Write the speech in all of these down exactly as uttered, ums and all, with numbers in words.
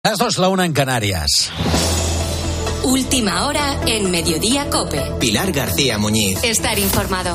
Las dos, la una en Canarias. Última hora en Mediodía COPE. Pilar García Muñiz. Estar informado.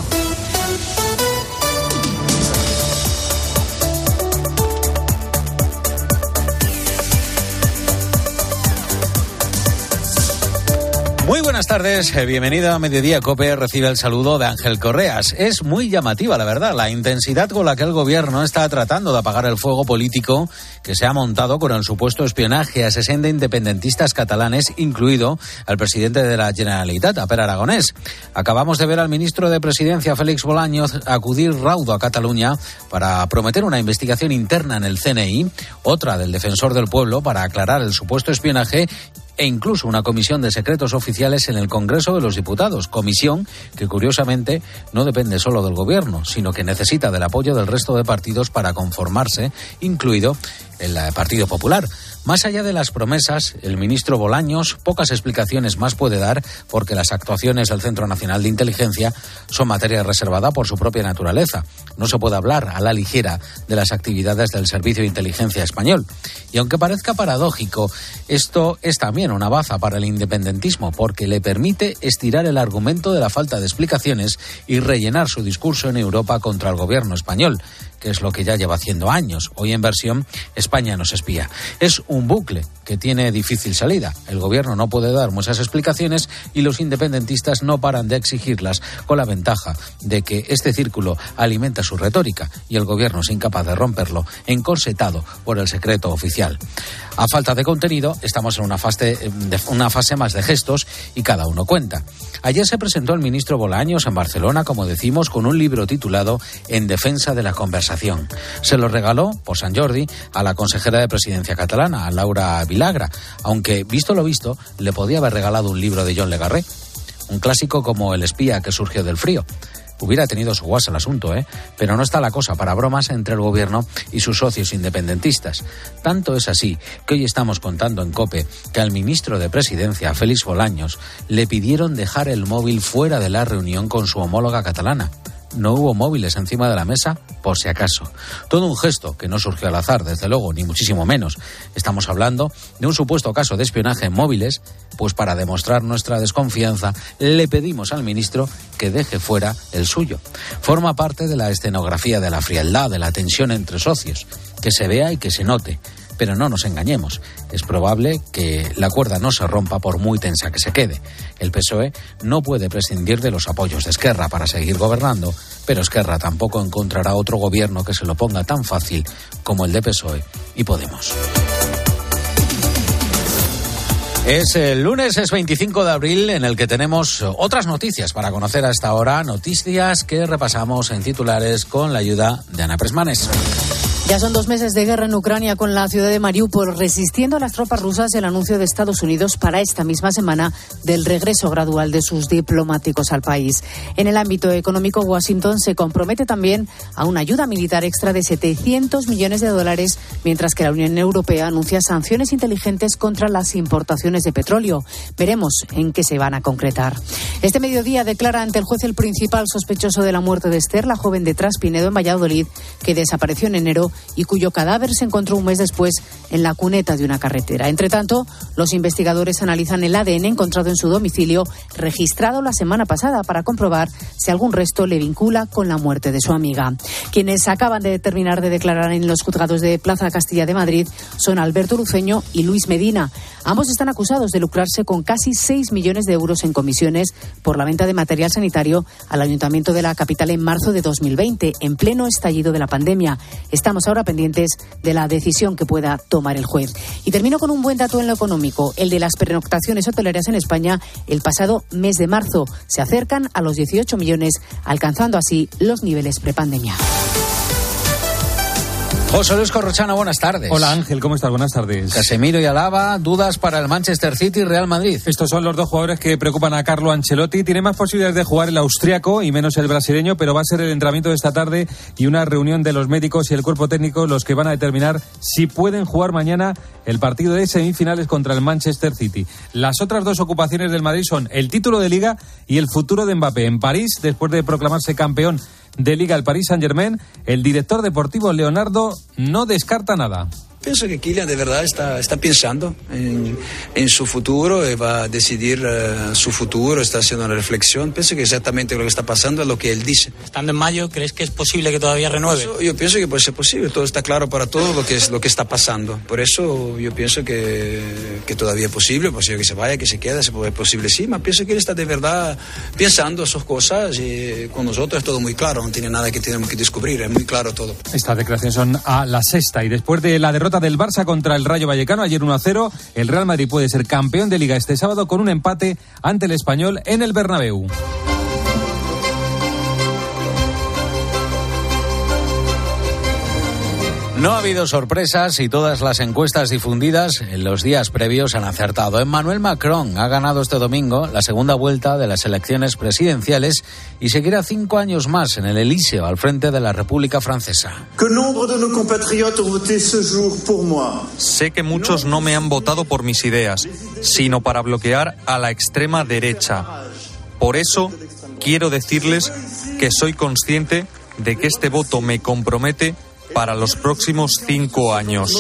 Muy buenas tardes, bienvenido a Mediodía COPE, recibe el saludo de Ángel Correas. Es muy llamativa, la verdad, la intensidad con la que el gobierno está tratando de apagar el fuego político que se ha montado con el supuesto espionaje a sesenta independentistas catalanes, incluido al presidente de la Generalitat, a Pere Aragonés. Acabamos de ver al ministro de Presidencia, Félix Bolaños, acudir raudo a Cataluña para prometer una investigación interna en el C N I, otra del Defensor del Pueblo para aclarar el supuesto espionaje e incluso una comisión de secretos oficiales en el Congreso de los Diputados, comisión que curiosamente no depende solo del Gobierno, sino que necesita del apoyo del resto de partidos para conformarse, incluido el Partido Popular. Más allá de las promesas, el ministro Bolaños pocas explicaciones más puede dar porque las actuaciones del Centro Nacional de Inteligencia son materia reservada por su propia naturaleza. No se puede hablar a la ligera de las actividades del Servicio de Inteligencia español. Y aunque parezca paradójico, esto es también una baza para el independentismo porque le permite estirar el argumento de la falta de explicaciones y rellenar su discurso en Europa contra el gobierno español, que es lo que ya lleva haciendo años. Hoy en versión España nos espía. Es un bucle que tiene difícil salida. El gobierno no puede dar muchas explicaciones y los independentistas no paran de exigirlas, con la ventaja de que este círculo alimenta su retórica y el gobierno es incapaz de romperlo, encorsetado por el secreto oficial. A falta de contenido, estamos en una fase, de, una fase más de gestos y cada uno cuenta. Ayer se presentó el ministro Bolaños en Barcelona, como decimos, con un libro titulado En defensa de la conversación. Se lo regaló por San Jordi a la consejera de Presidencia catalana, a Laura Vilagra, aunque, visto lo visto, le podía haber regalado un libro de John Le Carré, un clásico como El espía que surgió del frío. Hubiera tenido su guasa el asunto, ¿eh? Pero no está la cosa para bromas entre el gobierno y sus socios independentistas. Tanto es así que hoy estamos contando en COPE que al ministro de Presidencia, Félix Bolaños, le pidieron dejar el móvil fuera de la reunión con su homóloga catalana. No hubo móviles encima de la mesa, por si acaso. Todo un gesto que no surgió al azar, desde luego, ni muchísimo menos. Estamos hablando de un supuesto caso de espionaje en móviles, pues para demostrar nuestra desconfianza, le pedimos al ministro que deje fuera el suyo. Forma parte de la escenografía de la frialdad, de la tensión entre socios, que se vea y que se note. Pero no nos engañemos, es probable que la cuerda no se rompa por muy tensa que se quede. El P S O E no puede prescindir de los apoyos de Esquerra para seguir gobernando, pero Esquerra tampoco encontrará otro gobierno que se lo ponga tan fácil como el de P S O E y Podemos. Es el lunes, es veinticinco de abril, en el que tenemos otras noticias para conocer a esta hora, noticias que repasamos en titulares con la ayuda de Ana Presmanes. Ya son dos meses de guerra en Ucrania con la ciudad de Mariupol resistiendo a las tropas rusas el anuncio de Estados Unidos para esta misma semana del regreso gradual de sus diplomáticos al país. En el ámbito económico, Washington se compromete también a una ayuda militar extra de setecientos millones de dólares, mientras que la Unión Europea anuncia sanciones inteligentes contra las importaciones de petróleo. Veremos en qué se van a concretar. Este mediodía declara ante el juez el principal sospechoso de la muerte de Esther, la joven de Traspinedo en Valladolid, que desapareció en enero y cuyo cadáver se encontró un mes después en la cuneta de una carretera. Entre tanto, los investigadores analizan el A D N encontrado en su domicilio, registrado la semana pasada, para comprobar si algún resto le vincula con la muerte de su amiga. Quienes acaban de terminar de declarar en los juzgados de Plaza Castilla de Madrid son Alberto Luceño y Luis Medina. Ambos están acusados de lucrarse con casi seis millones de euros en comisiones por la venta de material sanitario al Ayuntamiento de la capital en marzo de dos mil veinte, en pleno estallido de la pandemia. Estamos ahora pendientes de la decisión que pueda tomar el juez. Y termino con un buen dato en lo económico, el de las pernoctaciones hoteleras en España el pasado mes de marzo. Se acercan a los dieciocho millones, alcanzando así los niveles prepandemia. José Luis Corrochano, buenas tardes. Hola Ángel, ¿cómo estás? Buenas tardes. Casemiro y Alaba, dudas para el Manchester City y Real Madrid. Estos son los dos jugadores que preocupan a Carlo Ancelotti. Tiene más posibilidades de jugar el austriaco y menos el brasileño, pero va a ser el entrenamiento de esta tarde y una reunión de los médicos y el cuerpo técnico los que van a determinar si pueden jugar mañana el partido de semifinales contra el Manchester City. Las otras dos ocupaciones del Madrid son el título de Liga y el futuro de Mbappé. En París, después de proclamarse campeón de Liga el Paris Saint-Germain, el director deportivo Leonardo no descarta nada. Pienso que Kylian de verdad está, está pensando en, en su futuro y va a decidir uh, su futuro, está haciendo una reflexión. Pienso que exactamente lo que está pasando es lo que él dice. Estando en mayo, ¿crees que es posible que todavía renueve? Eso, yo pienso que puede ser posible, todo está claro para todos lo que es lo que está pasando. Por eso yo pienso que, que todavía es posible, posible que se vaya, que se quede, es posible sí, pero pienso que él está de verdad pensando esas cosas y con nosotros es todo muy claro, no tiene nada que tenemos que descubrir, es muy claro todo. Estas declaraciones son a la sexta y después de la derrota del Barça contra el Rayo Vallecano ayer uno a cero, el Real Madrid puede ser campeón de Liga este sábado con un empate ante el Español en el Bernabéu. No ha habido sorpresas y todas las encuestas difundidas en los días previos han acertado. Emmanuel Macron ha ganado este domingo la segunda vuelta de las elecciones presidenciales y seguirá cinco años más en el Elíseo al frente de la República Francesa. Sé que muchos no me han votado por mis ideas, sino para bloquear a la extrema derecha. Por eso quiero decirles que soy consciente de que este voto me compromete para los próximos cinco años.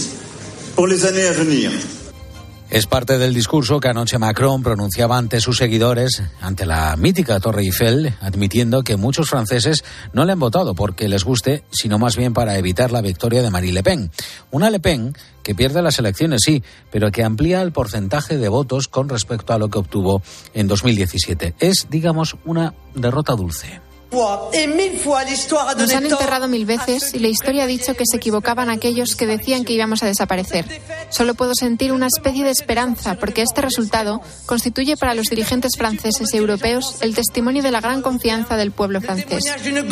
Es parte del discurso que anoche Macron pronunciaba ante sus seguidores, ante la mítica Torre Eiffel, admitiendo que muchos franceses no le han votado porque les guste, sino más bien para evitar la victoria de Marine Le Pen. Una Le Pen que pierde las elecciones, sí, pero que amplía el porcentaje de votos con respecto a lo que obtuvo en dos mil diecisiete. Es, digamos, una derrota dulce. Nos han enterrado mil veces y la historia ha dicho que se equivocaban aquellos que decían que íbamos a desaparecer. Solo puedo sentir una especie de esperanza porque este resultado constituye para los dirigentes franceses y europeos el testimonio de la gran confianza del pueblo francés.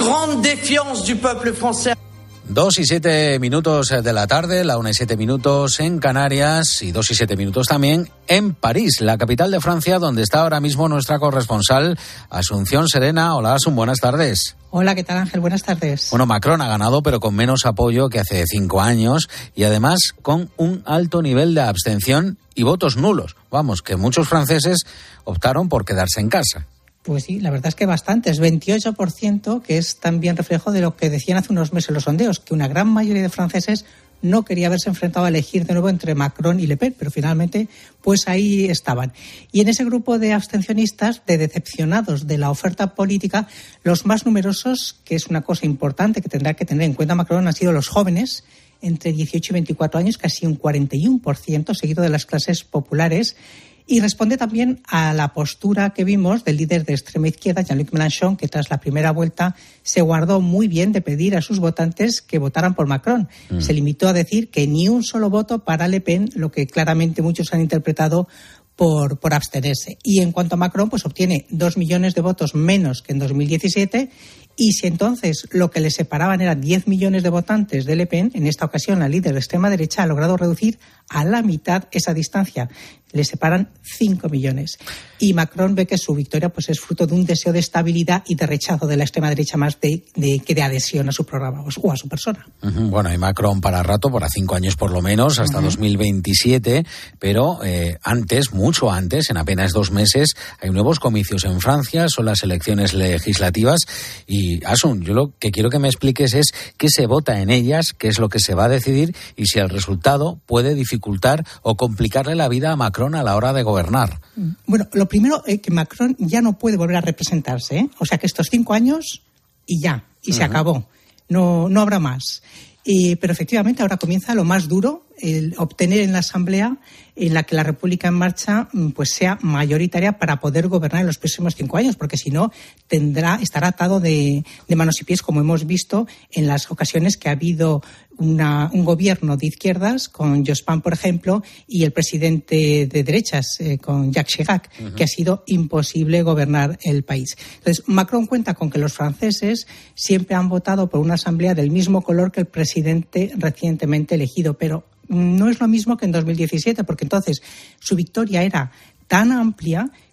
Dos y siete minutos de la tarde, la una y siete minutos en Canarias y dos y siete minutos también en París, la capital de Francia, donde está ahora mismo nuestra corresponsal Asunción Serena. Hola, Asun, buenas tardes. Hola, ¿qué tal, Ángel? Buenas tardes. Bueno, Macron ha ganado, pero con menos apoyo que hace cinco años y además con un alto nivel de abstención y votos nulos. Vamos, que muchos franceses optaron por quedarse en casa. Pues sí, la verdad es que bastante, es veintiocho por ciento, que es también reflejo de lo que decían hace unos meses los sondeos, que una gran mayoría de franceses no quería haberse enfrentado a elegir de nuevo entre Macron y Le Pen, pero finalmente pues ahí estaban. Y en ese grupo de abstencionistas, de decepcionados de la oferta política, los más numerosos, que es una cosa importante que tendrá que tener en cuenta Macron, han sido los jóvenes, entre dieciocho y veinticuatro años, casi un cuarenta y uno por ciento, seguido de las clases populares. Y responde también a la postura que vimos del líder de extrema izquierda, Jean-Luc Mélenchon, que tras la primera vuelta se guardó muy bien de pedir a sus votantes que votaran por Macron. Mm. Se limitó a decir que ni un solo voto para Le Pen, lo que claramente muchos han interpretado por, por abstenerse. Y en cuanto a Macron, pues obtiene dos millones de votos menos que en dos mil diecisiete. Y si entonces lo que le separaban eran diez millones de votantes de Le Pen, en esta ocasión la líder de extrema derecha ha logrado reducir a la mitad esa distancia. Le separan cinco millones. Y Macron ve que su victoria pues es fruto de un deseo de estabilidad y de rechazo de la extrema derecha más de, de, que de adhesión a su programa o a su persona. Uh-huh. Bueno, y Macron para rato, para cinco años por lo menos, hasta uh-huh. dos mil veintisiete, pero eh, antes, mucho antes, en apenas dos meses, hay nuevos comicios en Francia, son las elecciones legislativas y, Asun, yo lo que quiero que me expliques es qué se vota en ellas, qué es lo que se va a decidir y si el resultado puede dificultar o complicarle la vida a Macron a la hora de gobernar. Bueno, lo primero es que Macron ya no puede volver a representarse, ¿eh? O sea que estos cinco años y ya, y uh-huh. se acabó. No, no habrá más. Eh, pero efectivamente ahora comienza lo más duro, el obtener en la Asamblea en la que la República en Marcha pues sea mayoritaria para poder gobernar en los próximos cinco años, porque si no tendrá estará atado de, de manos y pies, como hemos visto en las ocasiones que ha habido una, un gobierno de izquierdas con Jospin, por ejemplo, y el presidente de derechas eh, con Jacques Chirac, uh-huh. que ha sido imposible gobernar el país. Entonces, Macron cuenta con que los franceses siempre han votado por una asamblea del mismo color que el presidente recientemente elegido, pero no es lo mismo que en dos mil diecisiete, porque entonces su victoria era tan amplia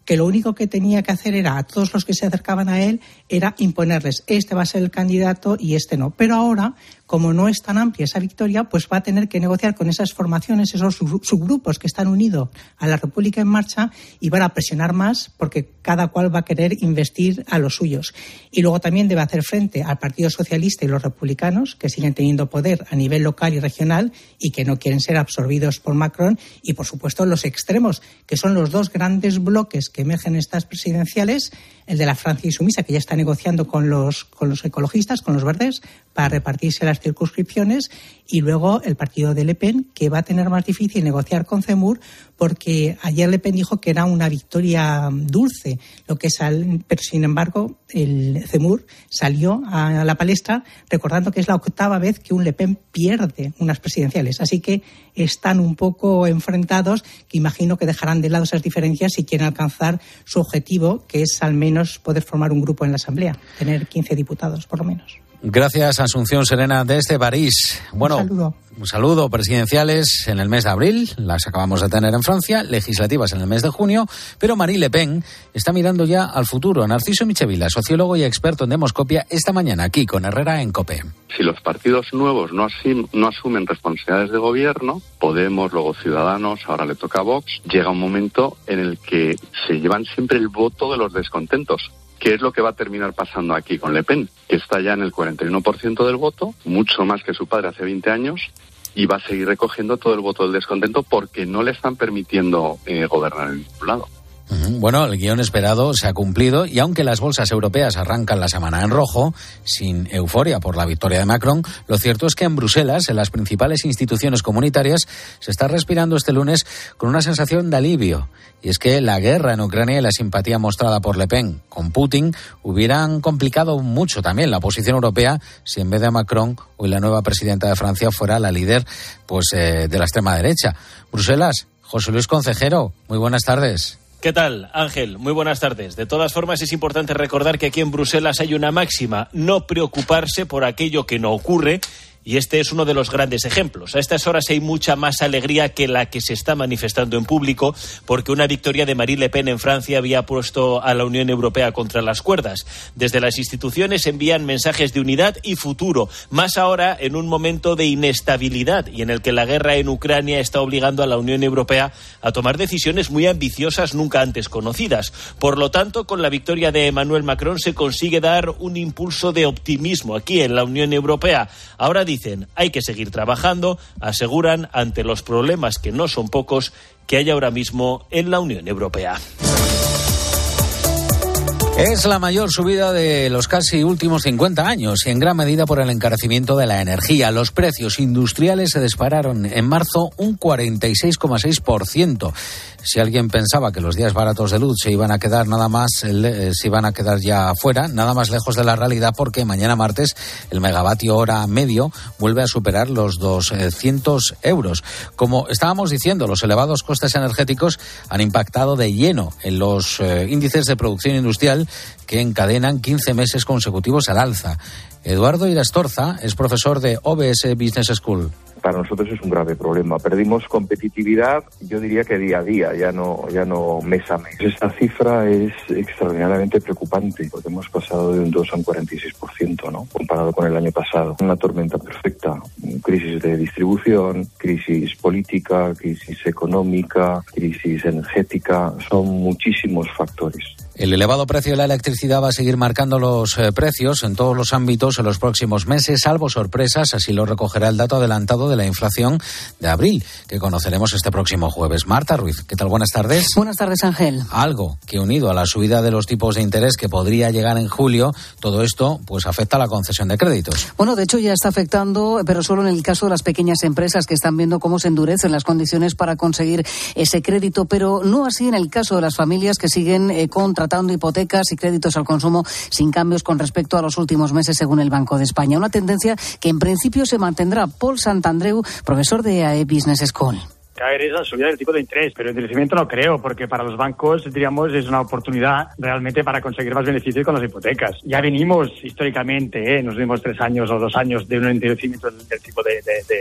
que lo único que tenía que hacer era a todos los que se acercaban a él era imponerles, este va a ser el candidato y este no. Pero ahora, como no es tan amplia esa victoria, pues va a tener que negociar con esas formaciones, esos subgrupos que están unidos a la República en Marcha, y van a presionar más porque cada cual va a querer investir a los suyos. Y luego también debe hacer frente al Partido Socialista y los republicanos, que siguen teniendo poder a nivel local y regional y que no quieren ser absorbidos por Macron, y por supuesto los extremos, que son los dos grandes bloques que emergen en estas presidenciales, el de la Francia insumisa, que ya está negociando con los, con los ecologistas, con los verdes, para repartirse las circunscripciones, y luego el partido de Le Pen, que va a tener más difícil negociar con Zemmour, porque ayer Le Pen dijo que era una victoria dulce, lo que sal, pero sin embargo el Zemmour salió a la palestra recordando que es la octava vez que un Le Pen pierde unas presidenciales, así que están un poco enfrentados, que imagino que dejarán de lado esas diferencias si quieren alcanzar su objetivo, que es al menos poder formar un grupo en la Asamblea, tener quince diputados por lo menos. Gracias, Asunción Serena, desde París. Bueno, un saludo. Un saludo. Presidenciales en el mes de abril, las acabamos de tener en Francia, legislativas en el mes de junio, pero Marine Le Pen está mirando ya al futuro. Narciso Michevila, sociólogo y experto en demoscopia, esta mañana aquí con Herrera en COPE. Si los partidos nuevos no, asim, no asumen responsabilidades de gobierno, Podemos, luego Ciudadanos, ahora le toca a Vox, llega un momento en el que se llevan siempre el voto de los descontentos. ¿Qué es lo que va a terminar pasando aquí con Le Pen? Que está ya en el cuarenta y uno por ciento del voto, mucho más que su padre hace veinte años, y va a seguir recogiendo todo el voto del descontento porque no le están permitiendo eh, gobernar en ningún lado. Bueno, el guión esperado se ha cumplido, y aunque las bolsas europeas arrancan la semana en rojo, sin euforia por la victoria de Macron, lo cierto es que en Bruselas, en las principales instituciones comunitarias, se está respirando este lunes con una sensación de alivio. Y es que la guerra en Ucrania y la simpatía mostrada por Le Pen con Putin hubieran complicado mucho también la posición europea si en vez de Macron hoy la nueva presidenta de Francia fuera la líder pues eh, de la extrema derecha. Bruselas, José Luis Concejero, muy buenas tardes. ¿Qué tal, Ángel? Muy buenas tardes. De todas formas, es importante recordar que aquí en Bruselas hay una máxima: no preocuparse por aquello que no ocurre. Y este es uno de los grandes ejemplos. A estas horas hay mucha más alegría que la que se está manifestando en público, porque una victoria de Marine Le Pen en Francia había puesto a la Unión Europea contra las cuerdas. Desde las instituciones envían mensajes de unidad y futuro, más ahora en un momento de inestabilidad y en el que la guerra en Ucrania está obligando a la Unión Europea a tomar decisiones muy ambiciosas nunca antes conocidas. Por lo tanto, con la victoria de Emmanuel Macron se consigue dar un impulso de optimismo aquí en la Unión Europea. Ahora dicen, hay que seguir trabajando, aseguran, ante los problemas que no son pocos que hay ahora mismo en la Unión Europea. Es la mayor subida de los casi últimos cincuenta años y en gran medida por el encarecimiento de la energía. Los precios industriales se dispararon en marzo un cuarenta y seis coma seis por ciento. Si alguien pensaba que los días baratos de luz se iban a quedar nada más, se iban a quedar ya fuera, nada más lejos de la realidad, porque mañana martes el megavatio hora medio vuelve a superar los doscientos euros. Como estábamos diciendo, los elevados costes energéticos han impactado de lleno en los eh, índices de producción industrial, que encadenan quince meses consecutivos al alza. Eduardo Irastorza es profesor de O B S Business School. Para nosotros es un grave problema. Perdimos competitividad, yo diría que día a día, ya no, ya no mes a mes. Esta cifra es extraordinariamente preocupante, porque hemos pasado de un dos a un cuarenta y seis por ciento, ¿no? Comparado con el año pasado. Una tormenta perfecta. Crisis de distribución, crisis política, crisis económica, crisis energética. Son muchísimos factores. El elevado precio de la electricidad va a seguir marcando los eh, precios en todos los ámbitos en los próximos meses, salvo sorpresas, así lo recogerá el dato adelantado de la inflación de abril, que conoceremos este próximo jueves. Marta Ruiz, ¿qué tal? Buenas tardes. Buenas tardes, Ángel. Algo que, unido a la subida de los tipos de interés que podría llegar en julio, todo esto pues afecta a la concesión de créditos. Bueno, de hecho ya está afectando, pero solo en el caso de las pequeñas empresas, que están viendo cómo se endurecen las condiciones para conseguir ese crédito, pero no así en el caso de las familias que siguen eh, contratando tratando hipotecas y créditos al consumo sin cambios con respecto a los últimos meses, según el Banco de España. Una tendencia que en principio se mantendrá. Paul Santandreu, profesor de A E Business School. Caer es la subida del tipo de interés, pero endurecimiento no creo, porque para los bancos, diríamos, es una oportunidad realmente para conseguir más beneficios con las hipotecas. Ya venimos históricamente, ¿eh? en los últimos tres años o dos años, de un endurecimiento del, del tipo de, de, de,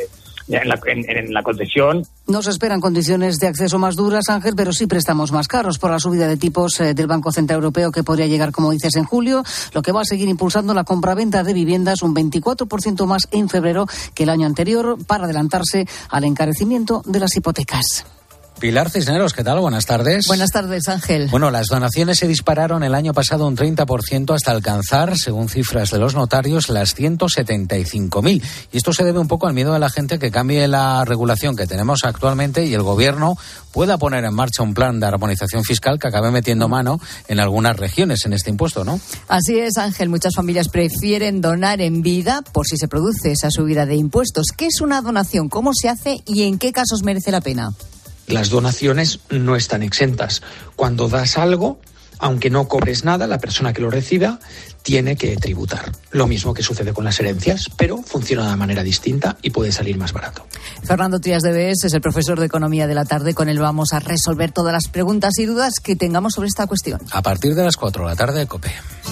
en la, en, en la concesión. No se esperan condiciones de acceso más duras, Ángel, pero sí préstamos más caros por la subida de tipos eh, del Banco Central Europeo, que podría llegar, como dices, en julio, lo que va a seguir impulsando la compraventa de viviendas un veinticuatro por ciento más en febrero que el año anterior, para adelantarse al encarecimiento de las hipotecas. Pilar Cisneros, ¿qué tal? Buenas tardes. Buenas tardes, Ángel. Bueno, las donaciones se dispararon el año pasado un treinta por ciento hasta alcanzar, según cifras de los notarios, las ciento setenta y cinco mil. Y esto se debe un poco al miedo de la gente que cambie la regulación que tenemos actualmente y el gobierno pueda poner en marcha un plan de armonización fiscal que acabe metiendo mano en algunas regiones en este impuesto, ¿no? Así es, Ángel. Muchas familias prefieren donar en vida por si se produce esa subida de impuestos. ¿Qué es una donación? ¿Cómo se hace y en qué casos merece la pena? Las donaciones no están exentas. Cuando das algo, aunque no cobres nada, la persona que lo reciba tiene que tributar. Lo mismo que sucede con las herencias, pero funciona de manera distinta y puede salir más barato. Fernando Trías de Bes es el profesor de Economía de la tarde. Con él vamos a resolver todas las preguntas y dudas que tengamos sobre esta cuestión. A partir de las cuatro de la tarde, COPE.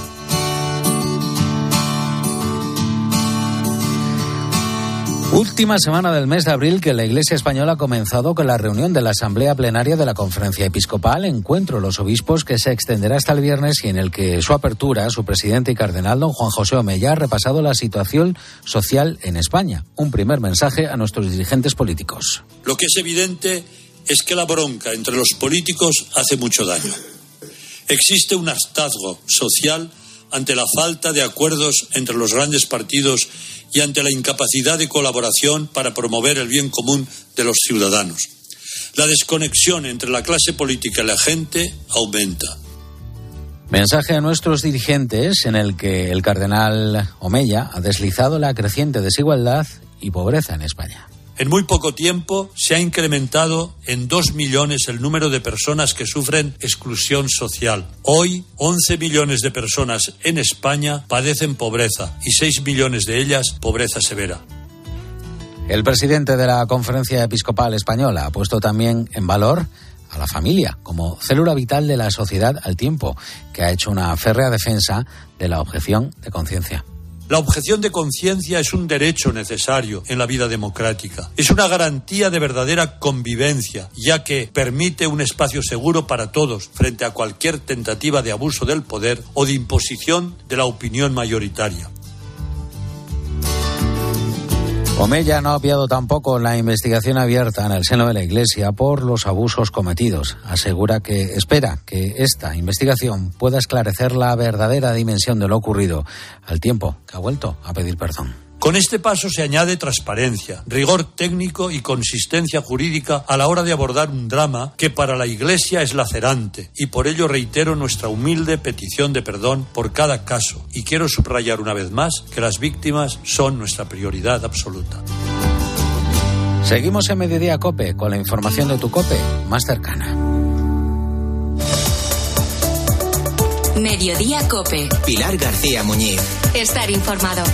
Última semana del mes de abril que la Iglesia española ha comenzado con la reunión de la Asamblea Plenaria de la Conferencia Episcopal, encuentro de los obispos que se extenderá hasta el viernes y en el que su apertura, su presidente y cardenal don Juan José Omeya ha repasado la situación social en España. Un primer mensaje a nuestros dirigentes políticos. Lo que es evidente es que la bronca entre los políticos hace mucho daño. Existe un hartazgo social ante la falta de acuerdos entre los grandes partidos y ante la incapacidad de colaboración para promover el bien común de los ciudadanos. La desconexión entre la clase política y la gente aumenta. Mensaje a nuestros dirigentes en el que el cardenal Omeya ha deslizado la creciente desigualdad y pobreza en España. En muy poco tiempo se ha incrementado en dos millones el número de personas que sufren exclusión social. Hoy, once millones de personas en España padecen pobreza y seis millones de ellas pobreza severa. El presidente de la Conferencia Episcopal Española ha puesto también en valor a la familia como célula vital de la sociedad al tiempo, que ha hecho una férrea defensa de la objeción de conciencia. La objeción de conciencia es un derecho necesario en la vida democrática. Es una garantía de verdadera convivencia, ya que permite un espacio seguro para todos frente a cualquier tentativa de abuso del poder o de imposición de la opinión mayoritaria. Omeya no ha obviado tampoco la investigación abierta en el seno de la Iglesia por los abusos cometidos. Asegura que espera que esta investigación pueda esclarecer la verdadera dimensión de lo ocurrido, al tiempo que ha vuelto a pedir perdón. Con este paso se añade transparencia, rigor técnico y consistencia jurídica a la hora de abordar un drama que para la Iglesia es lacerante, y por ello reitero nuestra humilde petición de perdón por cada caso y quiero subrayar una vez más que las víctimas son nuestra prioridad absoluta. Seguimos en Mediodía COPE con la información de tu COPE más cercana. Mediodía COPE. Pilar García Muñiz. Estar informado.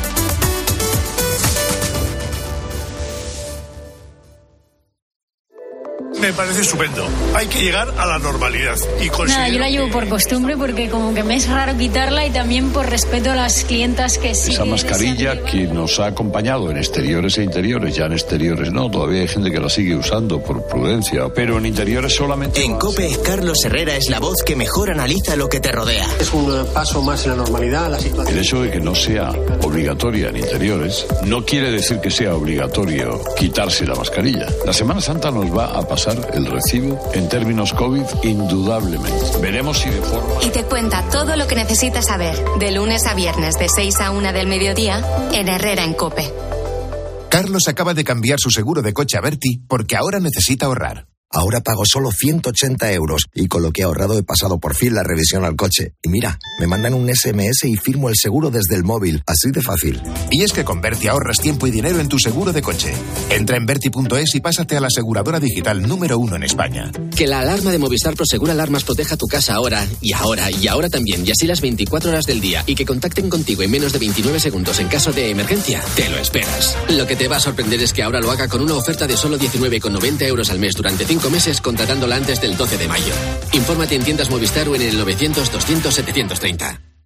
Me parece estupendo. Hay que llegar a la normalidad. Y Nada, yo la llevo por costumbre porque como que me es raro quitarla y también por respeto a las clientas que sí. Esa que mascarilla desean... que nos ha acompañado en exteriores e interiores, ya en exteriores no, todavía hay gente que la sigue usando por prudencia, pero en interiores solamente. En COPE, Carlos Herrera es la voz que mejor analiza lo que te rodea. Es un paso más en la normalidad, la situación. El hecho de que no sea obligatoria en interiores no quiere decir que sea obligatorio quitarse la mascarilla. La Semana Santa nos va a pasar el recibo en términos COVID indudablemente. Veremos si de forma... Y te cuenta todo lo que necesitas saber de lunes a viernes de seis a una del mediodía en Herrera en COPE. Carlos acaba de cambiar su seguro de coche a Berti porque ahora necesita ahorrar. Ahora pago solo ciento ochenta euros y con lo que he ahorrado he pasado por fin la revisión al coche. Y mira, me mandan un ese eme ese y firmo el seguro desde el móvil. Así de fácil. Y es que con Berti ahorras tiempo y dinero en tu seguro de coche. Entra en berti punto es y pásate a la aseguradora digital número uno en España. Que la alarma de Movistar Prosegur Alarmas proteja tu casa ahora, y ahora, y ahora también, y así las veinticuatro horas del día, y que contacten contigo en menos de veintinueve segundos en caso de emergencia, te lo esperas. Lo que te va a sorprender es que ahora lo haga con una oferta de solo diecinueve con noventa euros al mes durante cinco meses, contratándola antes del doce de mayo. Infórmate en tiendas Movistar o en el novecientos, doscientos, setecientos treinta.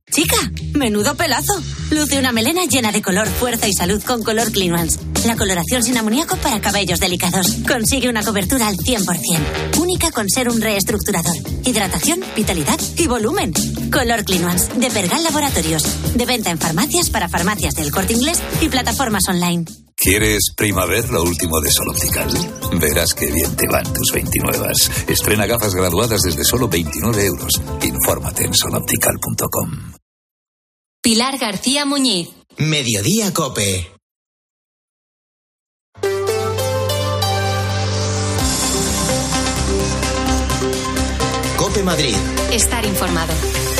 Chica, menudo pelazo. Luce una melena llena de color, fuerza y salud con Color Clean Ones. La coloración sin amoníaco para cabellos delicados. Consigue una cobertura al cien por ciento. Única con serum reestructurador. Hidratación, vitalidad y volumen. Color Clean Ones, de Pergal Laboratorios. De venta en farmacias para farmacias del Corte Inglés y plataformas online. ¿Quieres Primaver, lo último de Sol Optical? Verás qué bien te van tus veintinuevas. Estrena gafas graduadas desde solo veintinueve euros. Infórmate en sol optical punto com. Pilar García Muñiz. Mediodía Cope. Cope Madrid. Estar informado.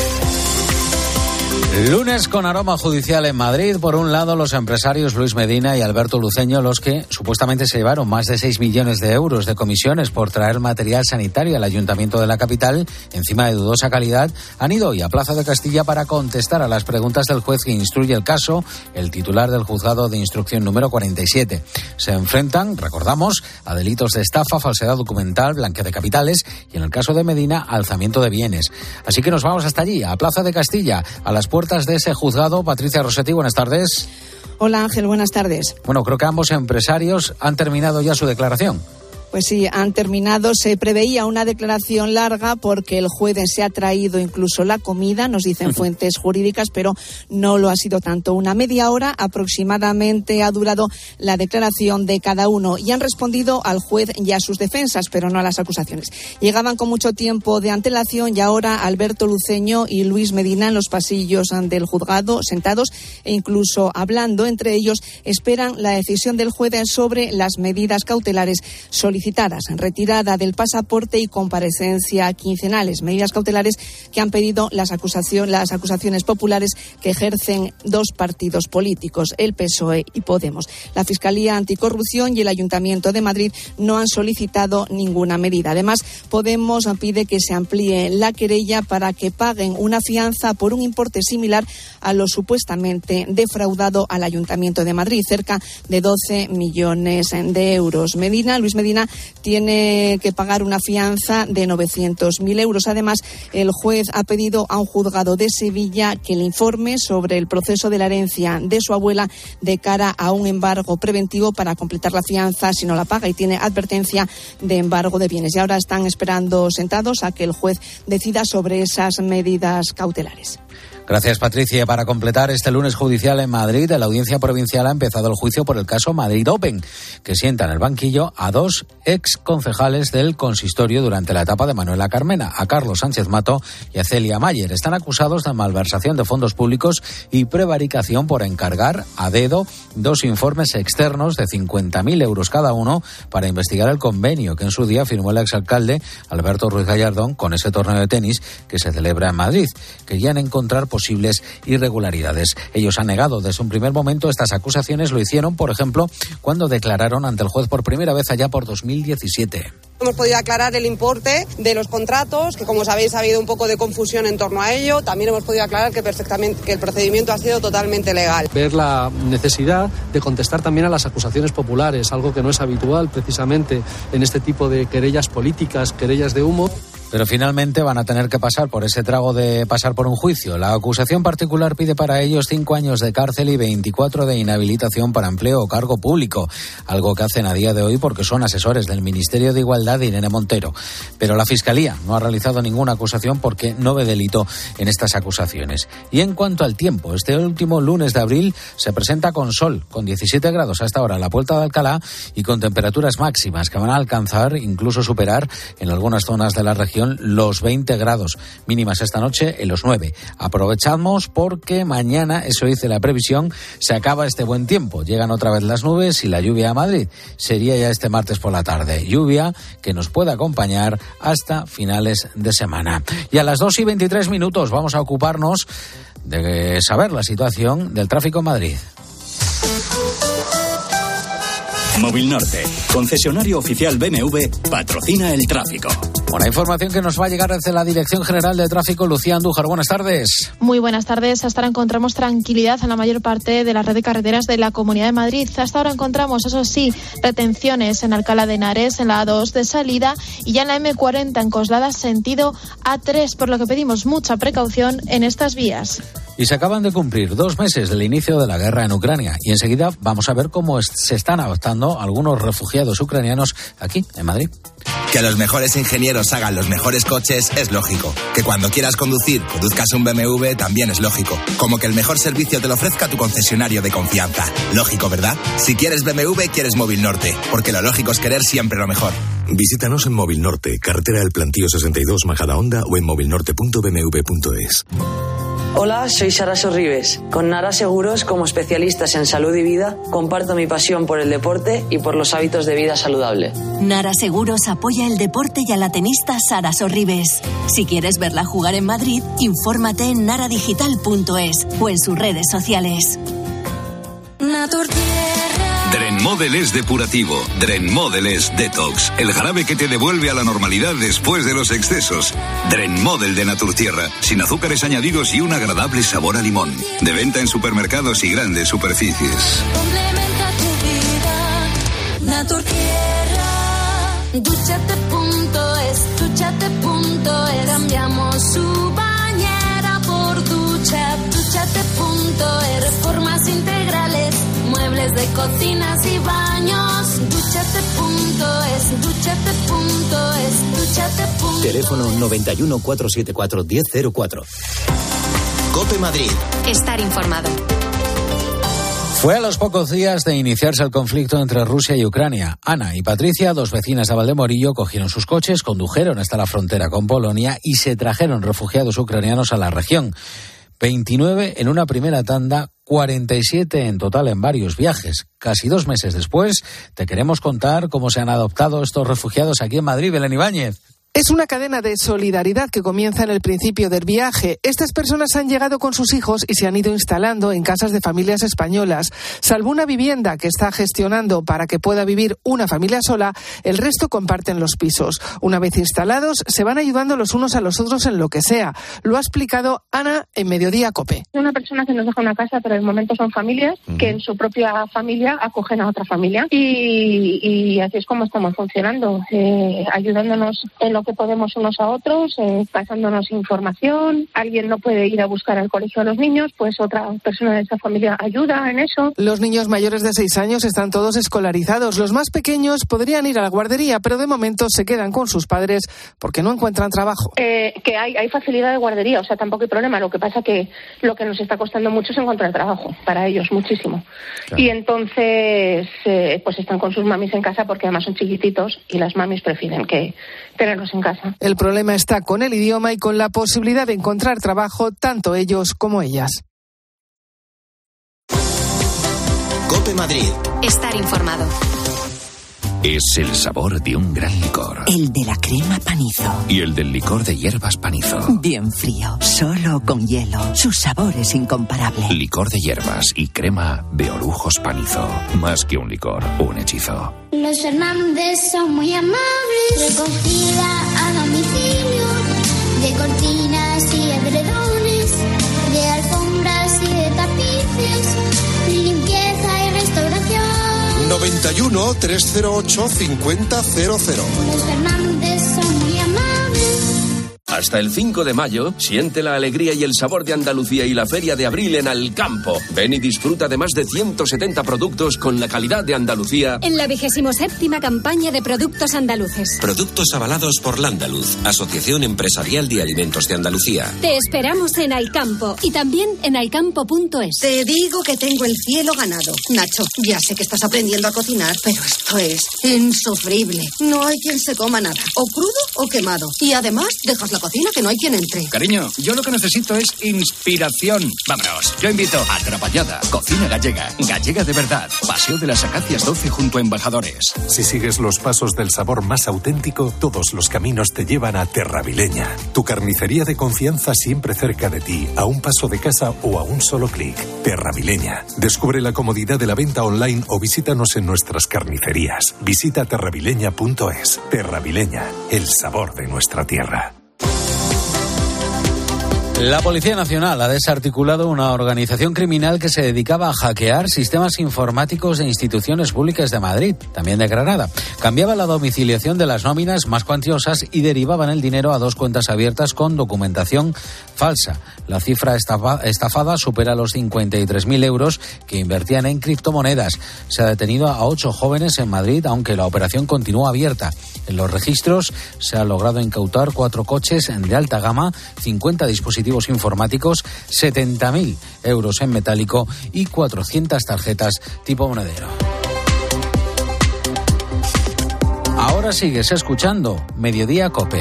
Lunes con aroma judicial en Madrid. Por un lado, los empresarios Luis Medina y Alberto Luceño, los que supuestamente se llevaron más de seis millones de euros de comisiones por traer material sanitario al Ayuntamiento de la capital, encima de dudosa calidad, han ido hoy a Plaza de Castilla para contestar a las preguntas del juez que instruye el caso, el titular del juzgado de instrucción número cuarenta y siete. Se enfrentan, recordamos, a delitos de estafa, falsedad documental, blanqueo de capitales y, en el caso de Medina, alzamiento de bienes. Así que nos vamos hasta allí, a Plaza de Castilla, a las puertas de ese juzgado. Patricia Rossetti, buenas tardes. Hola Ángel, buenas tardes. Bueno, creo que ambos empresarios han terminado ya su declaración. Pues sí, han terminado. Se preveía una declaración larga porque el juez se ha traído incluso la comida, nos dicen fuentes jurídicas, pero no lo ha sido tanto. Una media hora aproximadamente ha durado la declaración de cada uno y han respondido al juez y a sus defensas, pero no a las acusaciones. Llegaban con mucho tiempo de antelación y ahora Alberto Luceño y Luis Medina en los pasillos del juzgado, sentados e incluso hablando. Entre ellos esperan la decisión del juez sobre las medidas cautelares solicitadas. Retirada del pasaporte y comparecencia quincenales, medidas cautelares que han pedido las, acusación, las acusaciones populares que ejercen dos partidos políticos, el P S O E y Podemos. La Fiscalía Anticorrupción y el Ayuntamiento de Madrid no han solicitado ninguna medida. Además, Podemos pide que se amplíe la querella para que paguen una fianza por un importe similar a lo supuestamente defraudado al Ayuntamiento de Madrid, cerca de doce millones de euros. Medina, Luis Medina, tiene que pagar una fianza de novecientos mil euros. Además, el juez ha pedido a un juzgado de Sevilla que le informe sobre el proceso de la herencia de su abuela de cara a un embargo preventivo para completar la fianza si no la paga, y tiene advertencia de embargo de bienes. Y ahora están esperando sentados a que el juez decida sobre esas medidas cautelares. Gracias, Patricia. Para completar, este lunes judicial en Madrid, la Audiencia Provincial ha empezado el juicio por el caso Madrid Open, que sienta en el banquillo a dos ex concejales del consistorio durante la etapa de Manuela Carmena, a Carlos Sánchez Mato y a Celia Mayer. Están acusados de malversación de fondos públicos y prevaricación por encargar a dedo dos informes externos de cincuenta mil euros cada uno para investigar el convenio que en su día firmó el exalcalde Alberto Ruiz Gallardón con ese torneo de tenis que se celebra en Madrid. Querían encontrar posibles irregularidades. Ellos han negado desde un primer momento estas acusaciones. Lo hicieron, por ejemplo, cuando declararon ante el juez por primera vez allá por dos mil diecisiete. Hemos podido aclarar el importe de los contratos, que como sabéis ha habido un poco de confusión en torno a ello. También hemos podido aclarar que perfectamente que el procedimiento ha sido totalmente legal. Ver la necesidad de contestar también a las acusaciones populares, algo que no es habitual precisamente en este tipo de querellas políticas, querellas de humo. Pero finalmente van a tener que pasar por ese trago de pasar por un juicio. La acusación particular pide para ellos cinco años de cárcel y veinticuatro de inhabilitación para empleo o cargo público, algo que hacen a día de hoy porque son asesores del Ministerio de Igualdad de Irene Montero. Pero la Fiscalía no ha realizado ninguna acusación porque no ve delito en estas acusaciones. Y en cuanto al tiempo, este último lunes de abril se presenta con sol, con diecisiete grados hasta ahora en la Puerta de Alcalá y con temperaturas máximas que van a alcanzar, incluso superar en algunas zonas de la región, los veinte grados, mínimas esta noche en los nueve. Aprovechamos porque mañana, eso dice la previsión, se acaba este buen tiempo. Llegan otra vez las nubes y la lluvia a Madrid. Sería ya este martes por la tarde. Lluvia que nos puede acompañar hasta finales de semana. Y a las dos y veintitrés minutos vamos a ocuparnos de saber la situación del tráfico en Madrid. Móvil Norte, concesionario oficial B M W, patrocina el tráfico. Una información que nos va a llegar desde la Dirección General de Tráfico. Lucía Andújar, buenas tardes. Muy buenas tardes. Hasta ahora encontramos tranquilidad en la mayor parte de la red de carreteras de la Comunidad de Madrid. Hasta ahora encontramos, eso sí, retenciones en Alcalá de Henares, en la A dos de salida y ya en la eme cuarenta en Coslada, sentido A tres, por lo que pedimos mucha precaución en estas vías. Y se acaban de cumplir dos meses del inicio de la guerra en Ucrania. Y enseguida vamos a ver cómo se están adaptando algunos refugiados ucranianos aquí, en Madrid. Que los mejores ingenieros hagan los mejores coches es lógico. Que cuando quieras conducir, conduzcas un B M W también es lógico. Como que el mejor servicio te lo ofrezca tu concesionario de confianza. Lógico, ¿verdad? Si quieres B M W, quieres Móvil Norte. Porque lo lógico es querer siempre lo mejor. Visítanos en Móvil Norte, carretera del Plantío sesenta y dos, Majadahonda, o en movilnorte punto b m w punto es. Hola, soy Sara Sorribes. Con Nara Seguros, como especialistas en salud y vida, comparto mi pasión por el deporte y por los hábitos de vida saludable. Nara Seguros apoya el deporte y a la tenista Sara Sorribes. Si quieres verla jugar en Madrid, infórmate en naradigital punto es o en sus redes sociales. Drenmodel es depurativo, Drenmodel es detox, el jarabe que te devuelve a la normalidad después de los excesos. Drenmodel de Naturtierra, sin azúcares añadidos y un agradable sabor a limón. De venta en supermercados y grandes superficies. Complementa tu vida, Naturtierra. Dúchate punto es, dúchate punto es. Cambiamos su bañera por ducha, dúchate punto es. Reformas integrales, muebles de cocinas y baños. Dúchate punto es, dúchate punto es, dúchate punto es. Teléfono noventa y uno, cuatrocientos setenta y cuatro, diez cero cuatro. COPE Madrid. Estar informado. Fue a los pocos días de iniciarse el conflicto entre Rusia y Ucrania. Ana y Patricia, dos vecinas de Valdemorillo, cogieron sus coches, condujeron hasta la frontera con Polonia y se trajeron refugiados ucranianos a la región. veintinueve en una primera tanda, cuarenta y siete en total en varios viajes. Casi dos meses después, te queremos contar cómo se han adoptado estos refugiados aquí en Madrid. Belén Ibáñez. Es una cadena de solidaridad que comienza en el principio del viaje. Estas personas han llegado con sus hijos y se han ido instalando en casas de familias españolas. Salvo una vivienda que está gestionando para que pueda vivir una familia sola, el resto comparten los pisos. Una vez instalados, se van ayudando los unos a los otros en lo que sea. Lo ha explicado Ana en Mediodía COPE. Una persona que nos deja una casa, pero de momento son familias uh-huh. que en su propia familia acogen a otra familia. Y, y así es como estamos funcionando, eh, ayudándonos en lo que podemos unos a otros, eh, pasándonos información. Alguien no puede ir a buscar al colegio a los niños, pues otra persona de esa familia ayuda en eso. Los niños mayores de seis años están todos escolarizados. Los más pequeños podrían ir a la guardería, pero de momento se quedan con sus padres porque no encuentran trabajo. Eh, que hay, hay facilidad de guardería, o sea, tampoco hay problema. Lo que pasa que lo que nos está costando mucho es encontrar trabajo, para ellos muchísimo. Claro. Y entonces, eh, pues están con sus mamis en casa porque además son chiquititos y las mamis prefieren que tenerlos en casa. El problema está con el idioma y con la posibilidad de encontrar trabajo tanto ellos como ellas. COPE Madrid. Estar informado. Es el sabor de un gran licor. El de la crema Panizo. Y el del licor de hierbas Panizo. Bien frío, solo con hielo. Su sabor es incomparable. Licor de hierbas y crema de Orujos Panizo. Más que un licor, un hechizo. Los Fernández son muy amables. Recogida a domicilio de cortinas y edredones, de alfombras y de tapices, limpieza y restauración. noventa y uno, trescientos ocho, cincuenta cero cero. Los Fernández son muy amables. Hasta el cinco de mayo, siente la alegría y el sabor de Andalucía y la Feria de Abril en Alcampo. Ven y disfruta de más de ciento setenta productos con la calidad de Andalucía. En la vigésimo séptima campaña de productos andaluces. Productos avalados por Landaluz, Asociación Empresarial de Alimentos de Andalucía. Te esperamos en Alcampo y también en alcampo punto es. Te digo que tengo el cielo ganado. Nacho, ya sé que estás aprendiendo a cocinar, pero esto es insufrible. No hay quien se coma nada, o crudo o quemado. Y además dejas la cocina cocina que no hay quien entre. Cariño, yo lo que necesito es inspiración. Vámonos, yo invito a Atrapallada, cocina gallega, gallega de verdad, Paseo de las Acacias doce junto a Embajadores. Si sigues los pasos del sabor más auténtico, todos los caminos te llevan a Terravileña, tu carnicería de confianza siempre cerca de ti, a un paso de casa o a un solo clic. Terravileña. Descubre la comodidad de la venta online o visítanos en nuestras carnicerías. Visita terravileña punto es. Terravileña, el sabor de nuestra tierra. La Policía Nacional ha desarticulado una organización criminal que se dedicaba a hackear sistemas informáticos de instituciones públicas de Madrid, también de Granada. Cambiaba la domiciliación de las nóminas más cuantiosas y derivaban el dinero a dos cuentas abiertas con documentación falsa. La cifra estafa, estafada supera los cincuenta y tres mil euros que invertían en criptomonedas. Se ha detenido a ocho jóvenes en Madrid, aunque la operación continúa abierta. En los registros se ha logrado incautar cuatro coches de alta gama, cincuenta dispositivos informáticos, setenta mil euros en metálico y cuatrocientas tarjetas tipo monedero. Ahora sigues escuchando Mediodía COPE.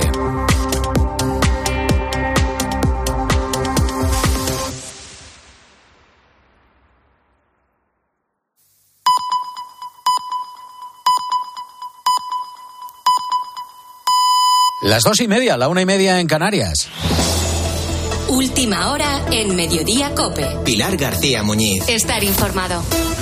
Las dos y media, la una y media en Canarias. Última hora en Mediodía COPE. Pilar García Muñiz. Estar informado.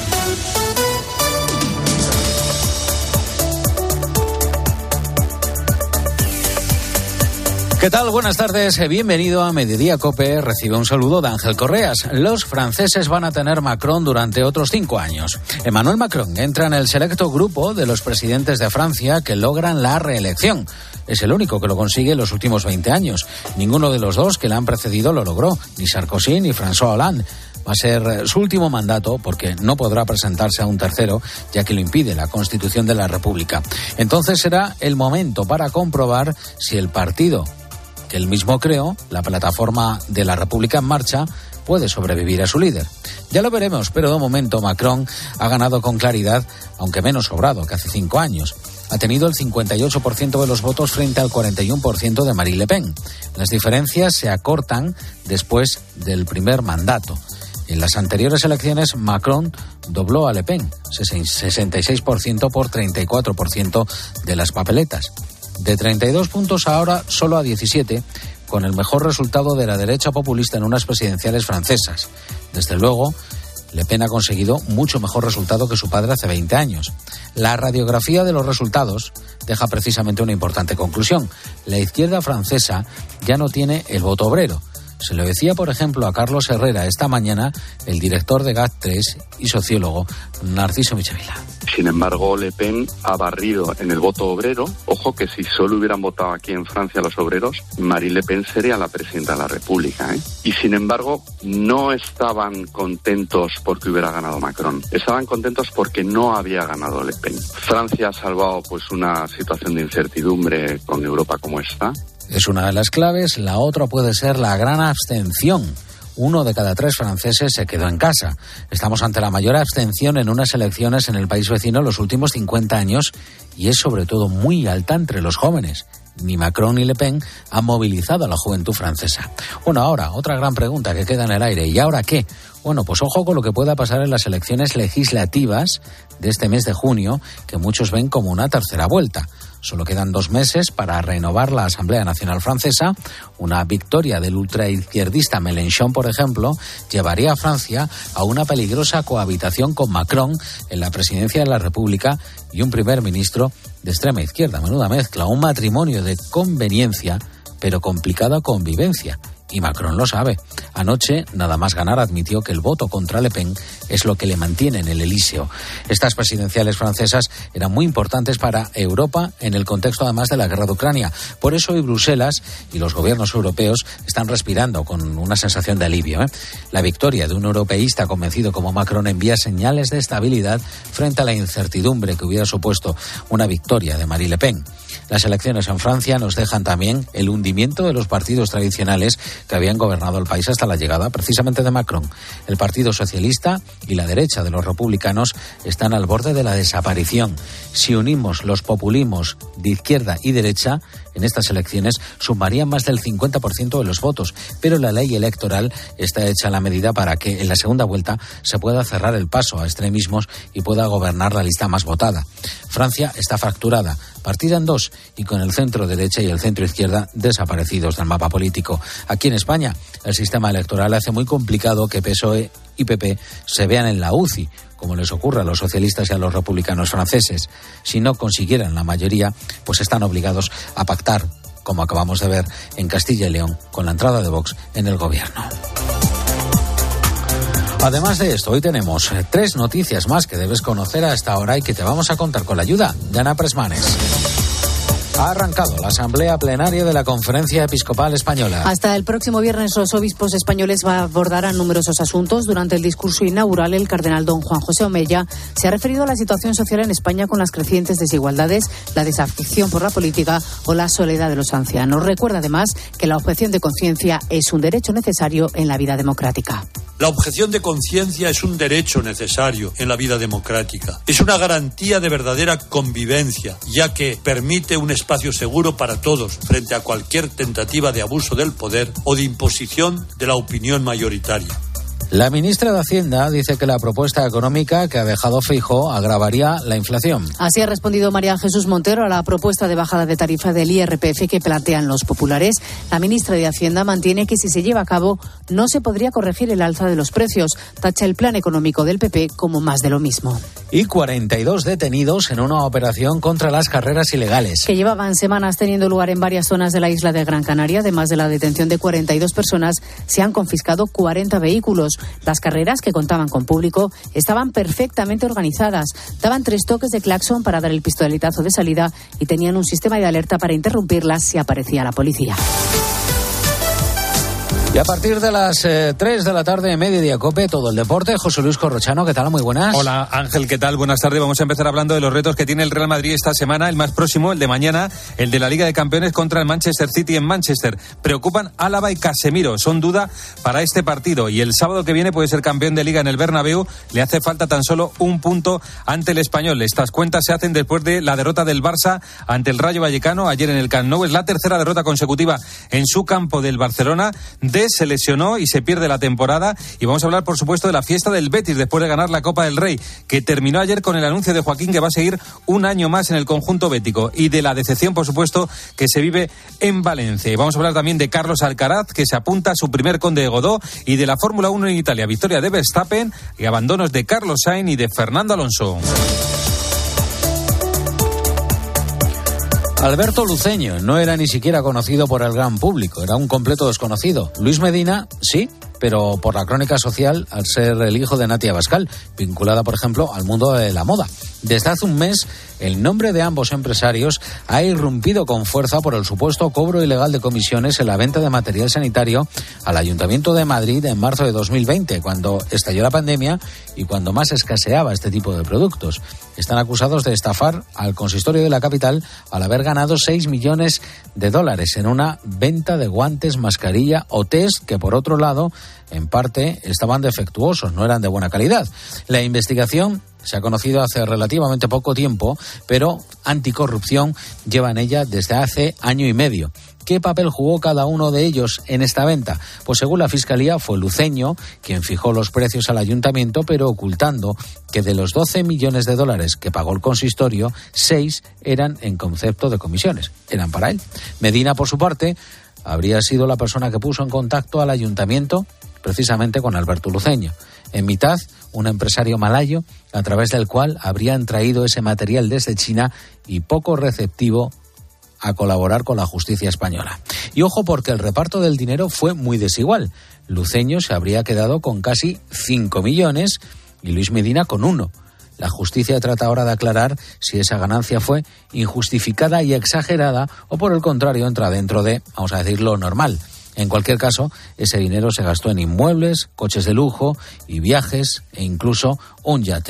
¿Qué tal? Buenas tardes, bienvenido a Mediodía COPE. Recibe un saludo de Ángel Correas. Los franceses van a tener Macron durante otros cinco años. Emmanuel Macron entra en el selecto grupo de los presidentes de Francia que logran la reelección. Es el único que lo consigue en los últimos veinte años. Ninguno de los dos que le han precedido lo logró, ni Sarkozy ni François Hollande. Va a ser su último mandato porque no podrá presentarse a un tercero, ya que lo impide la Constitución de la República. Entonces será el momento para comprobar si el partido que él mismo creó, la Plataforma de la República en Marcha, puede sobrevivir a su líder. Ya lo veremos, pero de momento Macron ha ganado con claridad, aunque menos sobrado que hace cinco años. Ha tenido el cincuenta y ocho por ciento de los votos frente al cuarenta y uno por ciento de Marine Le Pen. Las diferencias se acortan después del primer mandato. En las anteriores elecciones, Macron dobló a Le Pen, sesenta y seis por ciento por treinta y cuatro por ciento de las papeletas. De treinta y dos puntos ahora solo a diecisiete, con el mejor resultado de la derecha populista en unas presidenciales francesas. Desde luego, Le Pen ha conseguido mucho mejor resultado que su padre hace veinte años. La radiografía de los resultados deja precisamente una importante conclusión. La izquierda francesa ya no tiene el voto obrero. Se lo decía, por ejemplo, a Carlos Herrera esta mañana, el director de GAT tres y sociólogo Narciso Michavila. Sin embargo, Le Pen ha barrido en el voto obrero. Ojo que si solo hubieran votado aquí en Francia los obreros, Marine Le Pen sería la presidenta de la República, ¿eh? Y sin embargo, no estaban contentos porque hubiera ganado Macron. Estaban contentos porque no había ganado Le Pen. Francia ha salvado pues una situación de incertidumbre con Europa como esta. Es una de las claves. La otra puede ser la gran abstención. Uno de cada tres franceses se quedó en casa. Estamos ante la mayor abstención en unas elecciones en el país vecino en los últimos cincuenta años y es sobre todo muy alta entre los jóvenes. Ni Macron ni Le Pen han movilizado a la juventud francesa. Bueno, ahora, otra gran pregunta que queda en el aire. ¿Y ahora qué? Bueno, pues ojo con lo que pueda pasar en las elecciones legislativas de este mes de junio, que muchos ven como una tercera vuelta. Solo quedan dos meses para renovar la Asamblea Nacional Francesa. Una victoria del ultraizquierdista Mélenchon, por ejemplo, llevaría a Francia a una peligrosa cohabitación con Macron en la presidencia de la República y un primer ministro de extrema izquierda. Menuda mezcla, un matrimonio de conveniencia, pero complicada convivencia. Y Macron lo sabe. Anoche, nada más ganar, admitió que el voto contra Le Pen es lo que le mantiene en el Elíseo. Estas presidenciales francesas eran muy importantes para Europa en el contexto además de la guerra de Ucrania. Por eso hoy Bruselas y los gobiernos europeos están respirando con una sensación de alivio, ¿eh? La victoria de un europeísta convencido como Macron envía señales de estabilidad frente a la incertidumbre que hubiera supuesto una victoria de Marine Le Pen. Las elecciones en Francia nos dejan también el hundimiento de los partidos tradicionales que habían gobernado el país hasta la llegada precisamente de Macron. El Partido Socialista y la derecha de los republicanos están al borde de la desaparición. Si unimos los populismos de izquierda y derecha, en estas elecciones sumarían más del cincuenta por ciento de los votos, pero la ley electoral está hecha a la medida para que en la segunda vuelta se pueda cerrar el paso a extremismos y pueda gobernar la lista más votada. Francia está fracturada, partida en dos y con el centro derecha y el centro izquierda desaparecidos del mapa político. Aquí en España, el sistema electoral hace muy complicado que P S O E y P P se vean en la U C I, como les ocurre a los socialistas y a los republicanos franceses. Si no consiguieran la mayoría, pues están obligados a pactar, como acabamos de ver en Castilla y León, con la entrada de Vox en el gobierno. Además de esto, hoy tenemos tres noticias más que debes conocer a esta hora y que te vamos a contar con la ayuda de Ana Presmanes. Ha arrancado la asamblea plenaria de la Conferencia Episcopal Española. Hasta el próximo viernes los obispos españoles abordarán numerosos asuntos. Durante el discurso inaugural, el cardenal don Juan José Omella se ha referido a la situación social en España con las crecientes desigualdades, la desafección por la política o la soledad de los ancianos. Recuerda además que la objeción de conciencia es un derecho necesario en la vida democrática. La objeción de conciencia es un derecho necesario en la vida democrática. Es una garantía de verdadera convivencia, ya que permite un espacio seguro para todos frente a cualquier tentativa de abuso del poder o de imposición de la opinión mayoritaria. La ministra de Hacienda dice que la propuesta económica que ha dejado Feijóo agravaría la inflación. Así ha respondido María Jesús Montero a la propuesta de bajada de tarifa del I R P F que plantean los populares. La ministra de Hacienda mantiene que si se lleva a cabo no se podría corregir el alza de los precios. Tacha el plan económico del P P como más de lo mismo. Y cuarenta y dos detenidos en una operación contra las carreras ilegales. Que llevaban semanas teniendo lugar en varias zonas de la isla de Gran Canaria. Además de la detención de cuarenta y dos personas, se han confiscado cuarenta vehículos. Las carreras, que contaban con público, estaban perfectamente organizadas. Daban tres toques de claxon para dar el pistoletazo de salida y tenían un sistema de alerta para interrumpirlas si aparecía la policía. Y a partir de las eh, tres de la tarde, Mediodía Cope, todo el deporte. José Luis Corrochano, ¿qué tal? Muy buenas. Hola Ángel, ¿qué tal? Buenas tardes. Vamos a empezar hablando de los retos que tiene el Real Madrid esta semana. El más próximo, el de mañana, el de la Liga de Campeones contra el Manchester City en Manchester. Preocupan Álava y Casemiro, son duda para este partido. Y el sábado que viene puede ser campeón de Liga en el Bernabéu. Le hace falta tan solo un punto ante el Español. Estas cuentas se hacen después de la derrota del Barça ante el Rayo Vallecano ayer en el Camp Nou. Es la tercera derrota consecutiva en su campo del Barcelona. De se lesionó y se pierde la temporada. Y vamos a hablar, por supuesto, de la fiesta del Betis después de ganar la Copa del Rey, que terminó ayer con el anuncio de Joaquín que va a seguir un año más en el conjunto bético, y de la decepción, por supuesto, que se vive en Valencia. Y vamos a hablar también de Carlos Alcaraz, que se apunta a su primer Conde de Godó, y de la Fórmula uno en Italia, victoria de Verstappen y abandonos de Carlos Sainz y de Fernando Alonso. Alberto Luceño no era ni siquiera conocido por el gran público, era un completo desconocido. Luis Medina, sí, pero por la crónica social al ser el hijo de Natia Bascal, vinculada, por ejemplo, al mundo de la moda. Desde hace un mes, el nombre de ambos empresarios ha irrumpido con fuerza por el supuesto cobro ilegal de comisiones en la venta de material sanitario al Ayuntamiento de Madrid en marzo de dos mil veinte, cuando estalló la pandemia y cuando más escaseaba este tipo de productos. Están acusados de estafar al consistorio de la capital al haber ganado seis millones de dólares en una venta de guantes, mascarilla o test que, por otro lado, en parte estaban defectuosos, no eran de buena calidad. La investigación se ha conocido hace relativamente poco tiempo, pero Anticorrupción lleva en ella desde hace año y medio. ¿Qué papel jugó cada uno de ellos en esta venta? Pues según la Fiscalía fue Luceño quien fijó los precios al ayuntamiento, pero ocultando que de los doce millones de dólares que pagó el consistorio, seis eran en concepto de comisiones, eran para él. Medina, por su parte, habría sido la persona que puso en contacto al ayuntamiento precisamente con Alberto Luceño. En mitad, un empresario malayo, a través del cual habrían traído ese material desde China y poco receptivo a colaborar con la justicia española. Y ojo, porque el reparto del dinero fue muy desigual. Luceño se habría quedado con casi cinco millones y Luis Medina con uno. La justicia trata ahora de aclarar si esa ganancia fue injustificada y exagerada o, por el contrario, entra dentro de, vamos a decir, lo normal. En cualquier caso, ese dinero se gastó en inmuebles, coches de lujo y viajes e incluso un yate.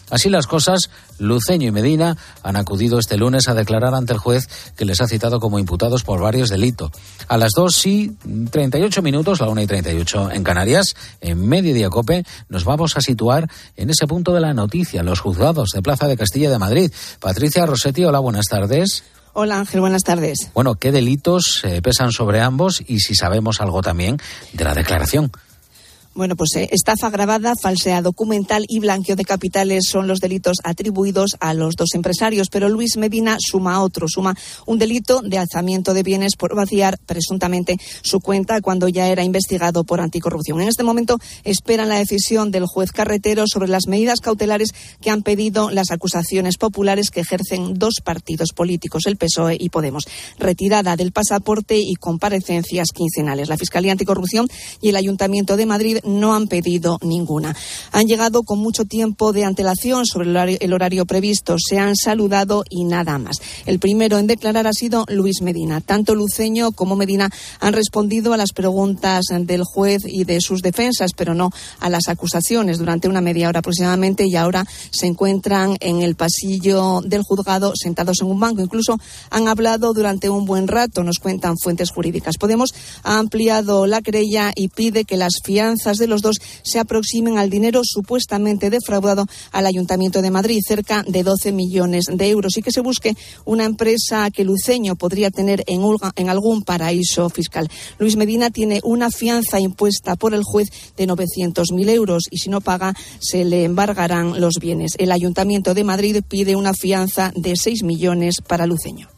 Así las cosas, Luceño y Medina han acudido este lunes a declarar ante el juez que les ha citado como imputados por varios delitos. A las dos y treinta y ocho minutos, la una y treinta y ocho en Canarias, en Mediodía Cope, nos vamos a situar en ese punto de la noticia, los juzgados de Plaza de Castilla de Madrid. Patricia Rossetti, hola, buenas tardes. Hola Ángel, buenas tardes. Bueno, ¿qué delitos eh, pesan sobre ambos y si sabemos algo también de la declaración? Bueno, pues eh, estafa agravada, falsedad documental y blanqueo de capitales son los delitos atribuidos a los dos empresarios, pero Luis Medina suma otro, suma un delito de alzamiento de bienes por vaciar presuntamente su cuenta cuando ya era investigado por anticorrupción. En este momento esperan la decisión del juez Carretero sobre las medidas cautelares que han pedido las acusaciones populares que ejercen dos partidos políticos, el P S O E y Podemos. Retirada del pasaporte y comparecencias quincenales. La Fiscalía Anticorrupción y el Ayuntamiento de Madrid no han pedido ninguna. Han llegado con mucho tiempo de antelación sobre el horario, el horario previsto, se han saludado y nada más. El primero en declarar ha sido Luis Medina. Tanto Luceño como Medina han respondido a las preguntas del juez y de sus defensas, pero no a las acusaciones durante una media hora aproximadamente, y ahora se encuentran en el pasillo del juzgado sentados en un banco. Incluso han hablado durante un buen rato, nos cuentan fuentes jurídicas. Podemos ha ampliado la querella y pide que las fianzas de los dos se aproximen al dinero supuestamente defraudado al Ayuntamiento de Madrid, cerca de doce millones de euros, y que se busque una empresa que Luceño podría tener en, Ulga, en algún paraíso fiscal. Luis Medina tiene una fianza impuesta por el juez de novecientos mil euros y si no paga se le embargarán los bienes. El Ayuntamiento de Madrid pide una fianza de seis millones para Luceño.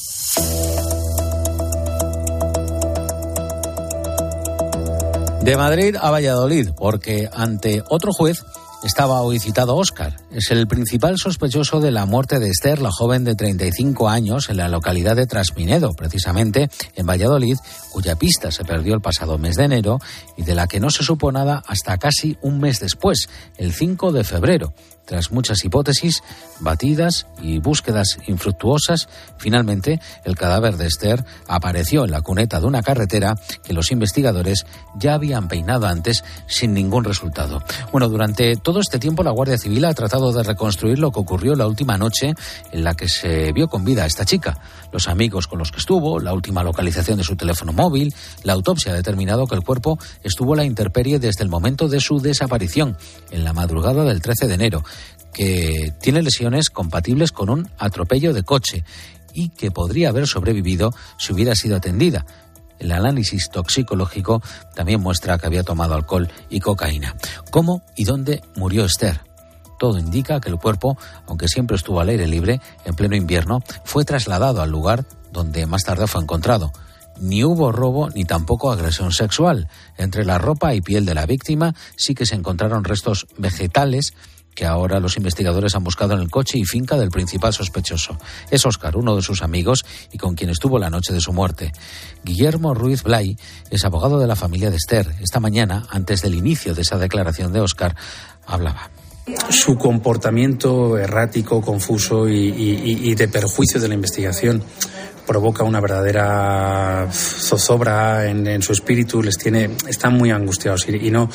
De Madrid a Valladolid, porque ante otro juez estaba hoy citado Óscar. Es el principal sospechoso de la muerte de Esther, la joven de treinta y cinco años, en la localidad de Trasminedo, precisamente en Valladolid, cuya pista se perdió el pasado mes de enero y de la que no se supo nada hasta casi un mes después, el cinco de febrero. Tras muchas hipótesis batidas y búsquedas infructuosas, finalmente el cadáver de Esther apareció en la cuneta de una carretera que los investigadores ya habían peinado antes sin ningún resultado. Bueno, durante todo este tiempo la Guardia Civil ha tratado de reconstruir lo que ocurrió la última noche en la que se vio con vida a esta chica. Los amigos con los que estuvo, la última localización de su teléfono móvil, la autopsia ha determinado que el cuerpo estuvo a la intemperie desde el momento de su desaparición, en la madrugada del trece de enero, que tiene lesiones compatibles con un atropello de coche y que podría haber sobrevivido si hubiera sido atendida. El análisis toxicológico también muestra que había tomado alcohol y cocaína. ¿Cómo y dónde murió Esther? Todo indica que el cuerpo, aunque siempre estuvo al aire libre, en pleno invierno, fue trasladado al lugar donde más tarde fue encontrado. Ni hubo robo ni tampoco agresión sexual. Entre la ropa y piel de la víctima sí que se encontraron restos vegetales que ahora los investigadores han buscado en el coche y finca del principal sospechoso. Es Óscar, uno de sus amigos y con quien estuvo la noche de su muerte. Guillermo Ruiz Blay es abogado de la familia de Esther. Esta mañana, antes del inicio de esa declaración de Óscar, hablaba. Su comportamiento errático, confuso y, y, y de perjuicio de la investigación provoca una verdadera zozobra en, en su espíritu, les tiene, están muy angustiados y, y no,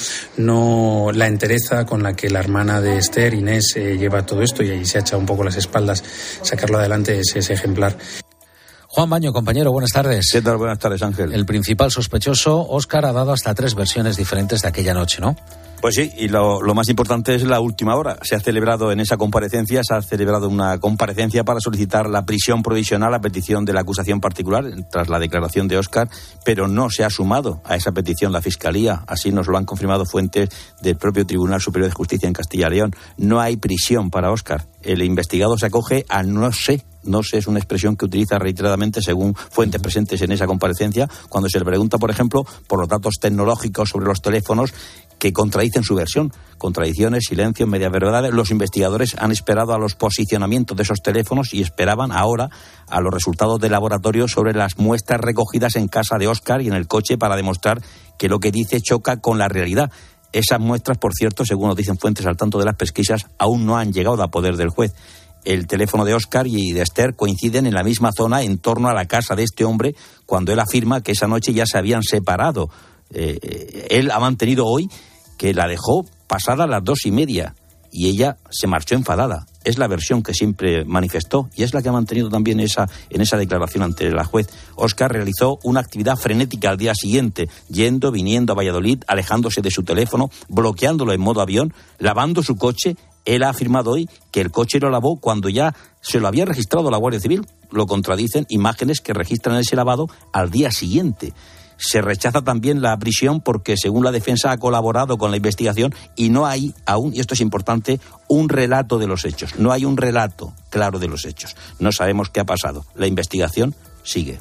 no la entereza con la que la hermana de Esther, Inés, eh, lleva todo esto y ahí se ha echado un poco las espaldas, sacarlo adelante es, es ejemplar. Juan Baño, compañero, buenas tardes. ¿Qué tal? Buenas tardes, Ángel. El principal sospechoso, Óscar, ha dado hasta tres versiones diferentes de aquella noche, ¿no? Pues sí, y lo, lo más importante es la última hora. Se ha celebrado en esa comparecencia, se ha celebrado una comparecencia para solicitar la prisión provisional a petición de la acusación particular tras la declaración de Óscar, pero no se ha sumado a esa petición la Fiscalía. Así nos lo han confirmado fuentes del propio Tribunal Superior de Justicia en Castilla y León. No hay prisión para Óscar. El investigado se acoge a no sé. No sé, es una expresión que utiliza reiteradamente según fuentes presentes en esa comparecencia, cuando se le pregunta, por ejemplo, por los datos tecnológicos sobre los teléfonos que contradicen su versión. Contradicciones, silencios, medias verdades. Los investigadores han esperado a los posicionamientos de esos teléfonos y esperaban ahora a los resultados de laboratorio sobre las muestras recogidas en casa de Óscar y en el coche para demostrar que lo que dice choca con la realidad. Esas muestras, por cierto, según nos dicen fuentes al tanto de las pesquisas, aún no han llegado a poder del juez. El teléfono de Óscar y de Esther coinciden en la misma zona en torno a la casa de este hombre cuando él afirma que esa noche ya se habían separado. Eh, él ha mantenido hoy que la dejó pasada las dos y media y ella se marchó enfadada. Es la versión que siempre manifestó y es la que ha mantenido también esa, en esa declaración ante la juez. Óscar realizó una actividad frenética al día siguiente, yendo, viniendo a Valladolid, alejándose de su teléfono, bloqueándolo en modo avión, lavando su coche. Él ha afirmado hoy que el coche lo lavó cuando ya se lo había registrado la Guardia Civil. Lo contradicen imágenes que registran ese lavado al día siguiente. Se rechaza también la prisión porque, según la defensa, ha colaborado con la investigación y no hay aún, y esto es importante, un relato de los hechos. No hay un relato claro de los hechos. No sabemos qué ha pasado. La investigación sigue.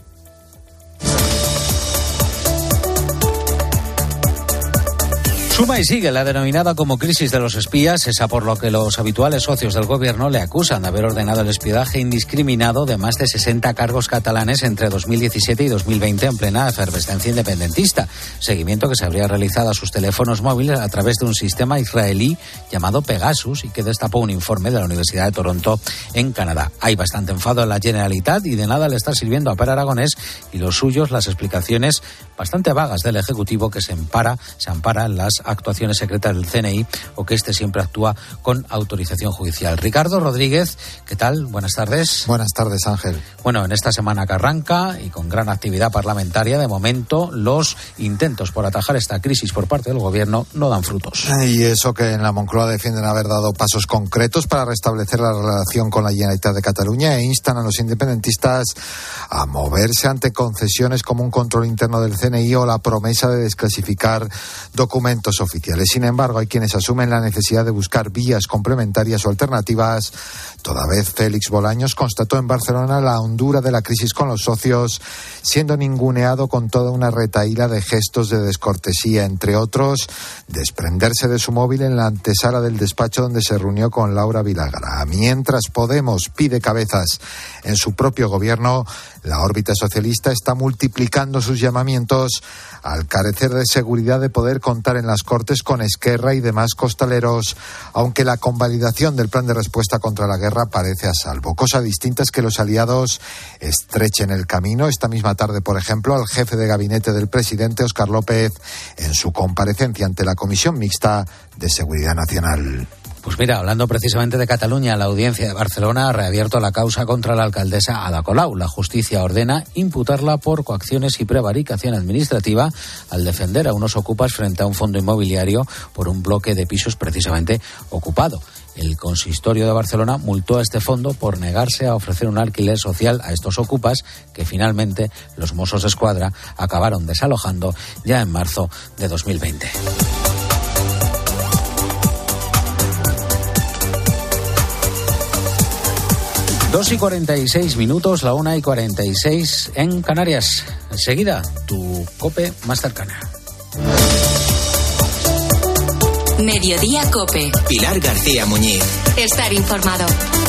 Suma y sigue la denominada como crisis de los espías, esa por lo que los habituales socios del gobierno le acusan de haber ordenado el espionaje indiscriminado de más de sesenta cargos catalanes entre dos mil diecisiete y dos mil veinte en plena efervescencia independentista. Seguimiento que se habría realizado a sus teléfonos móviles a través de un sistema israelí llamado Pegasus y que destapó un informe de la Universidad de Toronto en Canadá. Hay bastante enfado en la Generalitat y de nada le está sirviendo a Per Aragonés y los suyos las explicaciones bastante vagas del Ejecutivo que se ampara, se ampara en las actuaciones secretas del C N I o que este siempre actúa con autorización judicial. Ricardo Rodríguez, ¿qué tal? Buenas tardes. Buenas tardes, Ángel. Bueno, en esta semana que arranca y con gran actividad parlamentaria, de momento los intentos por atajar esta crisis por parte del gobierno no dan frutos. Y eso que en la Moncloa defienden haber dado pasos concretos para restablecer la relación con la Generalitat de Cataluña e instan a los independentistas a moverse ante concesiones como un control interno del C N I o la promesa de desclasificar documentos oficiales. Sin embargo, hay quienes asumen la necesidad de buscar vías complementarias o alternativas. Toda vez Félix Bolaños constató en Barcelona la hondura de la crisis con los socios, siendo ninguneado con toda una retahíla de gestos de descortesía, entre otros, desprenderse de su móvil en la antesala del despacho donde se reunió con Laura Vilagra. Mientras Podemos pide cabezas en su propio gobierno, la órbita socialista está multiplicando sus llamamientos al carecer de seguridad de poder contar en las Cortes con Esquerra y demás costaleros, aunque la convalidación del plan de respuesta contra la guerra parece a salvo. Cosa distinta es que los aliados estrechen el camino. Esta misma tarde, por ejemplo, al jefe de gabinete del presidente, Óscar López, en su comparecencia ante la Comisión Mixta de Seguridad Nacional. Pues mira, hablando precisamente de Cataluña, la audiencia de Barcelona ha reabierto la causa contra la alcaldesa Ada Colau. La justicia ordena imputarla por coacciones y prevaricación administrativa al defender a unos ocupas frente a un fondo inmobiliario por un bloque de pisos precisamente ocupado. El consistorio de Barcelona multó a este fondo por negarse a ofrecer un alquiler social a estos ocupas que finalmente los Mossos d'Esquadra acabaron desalojando ya en marzo de dos mil veinte. Dos y cuarenta y seis minutos, la una y cuarenta y seis en Canarias. Enseguida, tu COPE más cercana. Mediodía COPE. Pilar García Muñiz. Estar informado.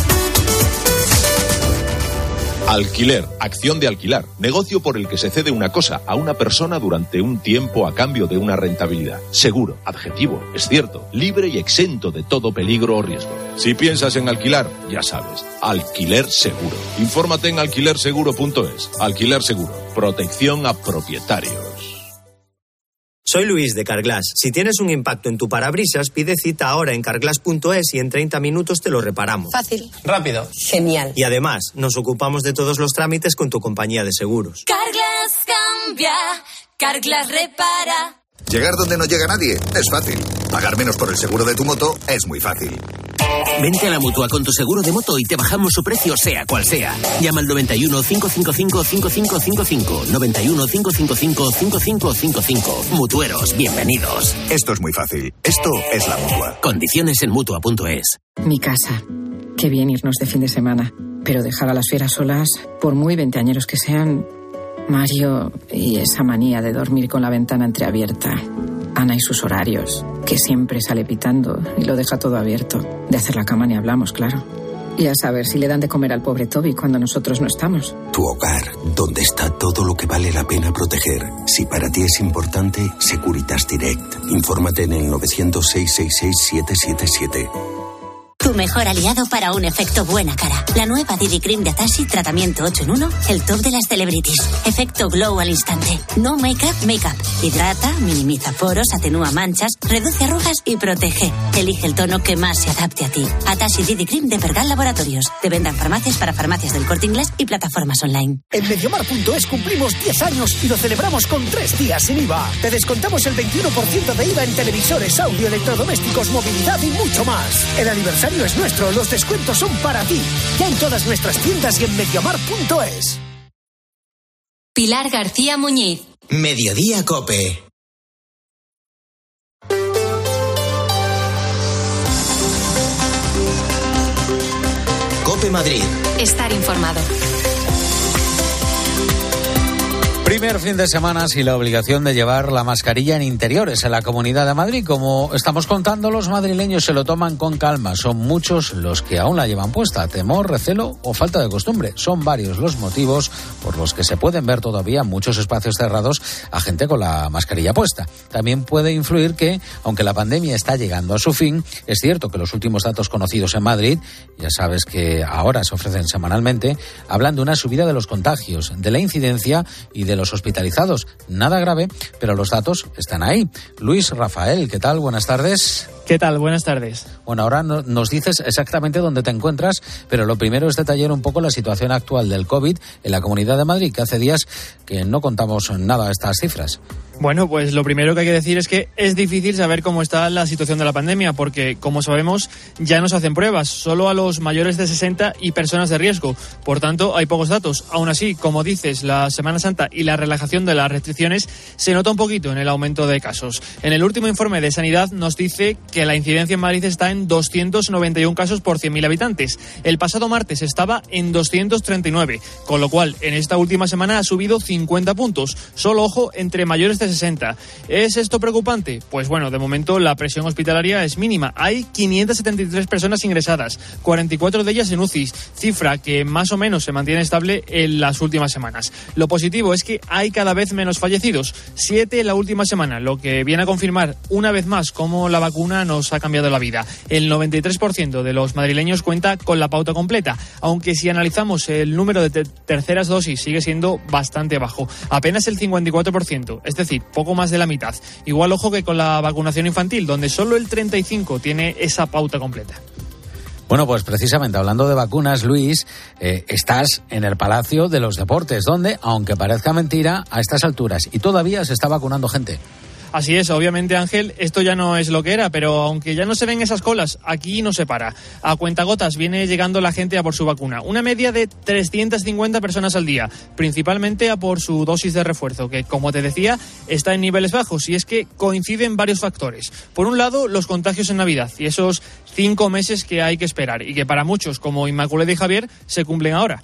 Alquiler, acción de alquilar, negocio por el que se cede una cosa a una persona durante un tiempo a cambio de una rentabilidad. Seguro, adjetivo, es cierto, libre y exento de todo peligro o riesgo. Si piensas en alquilar, ya sabes, Alquiler Seguro. Infórmate en alquiler seguro punto es. Alquiler Seguro, protección a propietarios. Soy Luis de Carglass. Si tienes un impacto en tu parabrisas, pide cita ahora en carglass punto es y en treinta minutos te lo reparamos. Fácil. Rápido. Genial. Y además, nos ocupamos de todos los trámites con tu compañía de seguros. Carglass cambia, Carglass repara. Llegar donde no llega nadie es fácil. Pagar menos por el seguro de tu moto es muy fácil. Vente a la Mutua con tu seguro de moto y te bajamos su precio sea cual sea. Llama al noventa y uno, cinco cinco cinco, cinco cinco cinco cinco. noventa y uno, cinco cinco cinco, cinco cinco cinco cinco. Mutueros, bienvenidos. Esto es muy fácil. Esto es la Mutua. Condiciones en Mutua punto es. Mi casa. Qué bien irnos de fin de semana. Pero dejar a las fieras solas, por muy veinteañeros que sean... Mario y esa manía de dormir con la ventana entreabierta. Ana y sus horarios, que siempre sale pitando y lo deja todo abierto. De hacer la cama ni hablamos, claro. Y a saber si le dan de comer al pobre Toby cuando nosotros no estamos. Tu hogar, donde está todo lo que vale la pena proteger. Si para ti es importante, Securitas Direct. Infórmate en el novecientos, seiscientos sesenta y seis, siete siete siete. Tu tu mejor aliado para un efecto buena cara. La nueva D D Cream de Atashi, tratamiento ocho en uno, el top de las celebrities. Efecto glow al instante. No make-up, make-up. Hidrata, minimiza poros, atenúa manchas, reduce arrugas y protege. Elige el tono que más se adapte a ti. Atashi D D Cream de Pergal Laboratorios. De venta en farmacias para farmacias del Corte Inglés y plataformas online. En Mediamar punto es cumplimos diez años y lo celebramos con tres días sin I V A. Te descontamos el veintiuno por ciento de I V A en televisores, audio, electrodomésticos, movilidad y mucho más. El aniversario es nuestro, los descuentos son para ti. Ya en todas nuestras tiendas y en Mediamar punto es. Pilar García Muñiz. Mediodía Cope. Cope Madrid. Estar informado. Primer fin de semana sin la obligación de llevar la mascarilla en interiores en la Comunidad de Madrid. Como estamos contando, los madrileños se lo toman con calma. Son muchos los que aún la llevan puesta. Temor, recelo o falta de costumbre. Son varios los motivos por los que se pueden ver todavía muchos espacios cerrados a gente con la mascarilla puesta. También puede influir que, aunque la pandemia está llegando a su fin, es cierto que los últimos datos conocidos en Madrid, ya sabes que ahora se ofrecen semanalmente, hablan de una subida de los contagios, de la incidencia y de los hospitalizados. Nada grave, pero los datos están ahí. Luis Rafael, ¿qué tal? Buenas tardes. ¿Qué tal? Buenas tardes. Bueno, ahora no, nos dices exactamente dónde te encuentras, pero lo primero es detallar un poco la situación actual del COVID en la Comunidad de Madrid, que hace días que no contamos nada de estas cifras. Bueno, pues lo primero que hay que decir es que es difícil saber cómo está la situación de la pandemia, porque, como sabemos, ya no se hacen pruebas, solo a los mayores de sesenta y personas de riesgo. Por tanto, hay pocos datos. Aún así, como dices, la Semana Santa y la relajación de las restricciones se nota un poquito en el aumento de casos. En el último informe de Sanidad nos dice que la incidencia en Madrid está en doscientos noventa y uno casos por cien mil habitantes. El pasado martes estaba en doscientos treinta y nueve, con lo cual, en esta última semana ha subido cincuenta puntos. Solo, ojo, entre mayores de sesenta. ¿Es esto preocupante? Pues bueno, de momento la presión hospitalaria es mínima. Hay quinientas setenta y tres personas ingresadas, cuarenta y cuatro de ellas en U C Is, cifra que más o menos se mantiene estable en las últimas semanas. Lo positivo es que hay cada vez menos fallecidos, siete en la última semana, lo que viene a confirmar una vez más cómo la vacuna nos ha cambiado la vida. El noventa y tres por ciento de los madrileños cuenta con la pauta completa, aunque si analizamos el número de te- terceras dosis sigue siendo bastante bajo, apenas el cincuenta y cuatro por ciento, es decir, poco más de la mitad. Igual ojo que con la vacunación infantil, donde solo el treinta y cinco por ciento tiene esa pauta completa. Bueno, pues precisamente hablando de vacunas, Luis, eh, estás en el Palacio de los Deportes, donde, aunque parezca mentira, a estas alturas y todavía se está vacunando gente. Así es, obviamente, Ángel, esto ya no es lo que era, pero aunque ya no se ven esas colas, aquí no se para. A cuentagotas viene llegando la gente a por su vacuna. Una media de trescientas cincuenta personas al día, principalmente a por su dosis de refuerzo, que, como te decía, está en niveles bajos, y es que coinciden varios factores. Por un lado, los contagios en Navidad, y esos cinco meses que hay que esperar, y que para muchos, como Inmaculada y Javier, se cumplen ahora.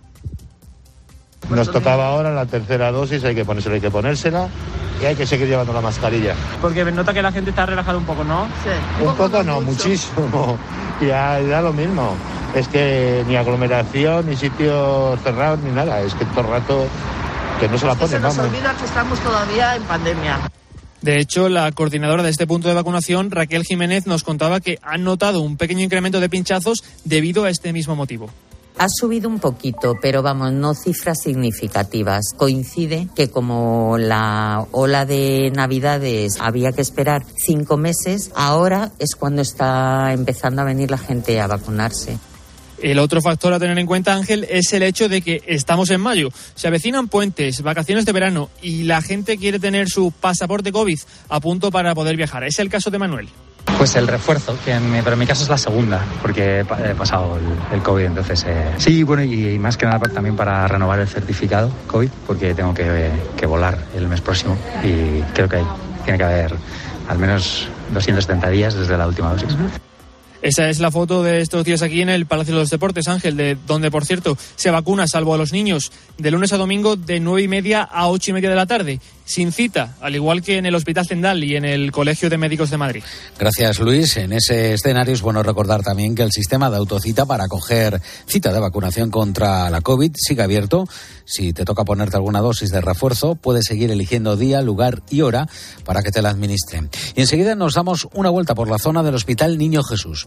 Nos tocaba ahora la tercera dosis, hay que ponérsela, hay que ponérsela y hay que seguir llevando la mascarilla. Porque nota que la gente está relajada un poco, ¿no? Sí. Un poco no, muchísimo. Ya da lo mismo. Es que ni aglomeración, ni sitios cerrados, ni nada. Es que todo el rato que no se la ponen, vamos. Se nos olvida que estamos todavía en pandemia. De hecho, la coordinadora de este punto de vacunación, Raquel Jiménez, nos contaba que han notado un pequeño incremento de pinchazos debido a este mismo motivo. Ha subido un poquito, pero vamos, no cifras significativas. Coincide que como la ola de Navidades había que esperar cinco meses, ahora es cuando está empezando a venir la gente a vacunarse. El otro factor a tener en cuenta, Ángel, es el hecho de que estamos en mayo. Se avecinan puentes, vacaciones de verano y la gente quiere tener su pasaporte COVID a punto para poder viajar. Es el caso de Manuel. Pues el refuerzo, que en mi, pero en mi caso es la segunda, porque he pasado el, el COVID, entonces eh, sí, bueno, y, y más que nada también para renovar el certificado COVID, porque tengo que, eh, que volar el mes próximo y creo que hay, tiene que haber al menos doscientos setenta días desde la última dosis. Uh-huh. Esa es la foto de estos días aquí en el Palacio de los Deportes, Ángel, de donde, por cierto, se vacuna, salvo a los niños, de lunes a domingo de nueve y media a ocho y media de la tarde, sin cita, al igual que en el Hospital Zendal y en el Colegio de Médicos de Madrid. Gracias, Luis. En ese escenario es bueno recordar también que el sistema de autocita para coger cita de vacunación contra la COVID sigue abierto. Si te toca ponerte alguna dosis de refuerzo, puedes seguir eligiendo día, lugar y hora para que te la administren. Y enseguida nos damos una vuelta por la zona del Hospital Niño Jesús.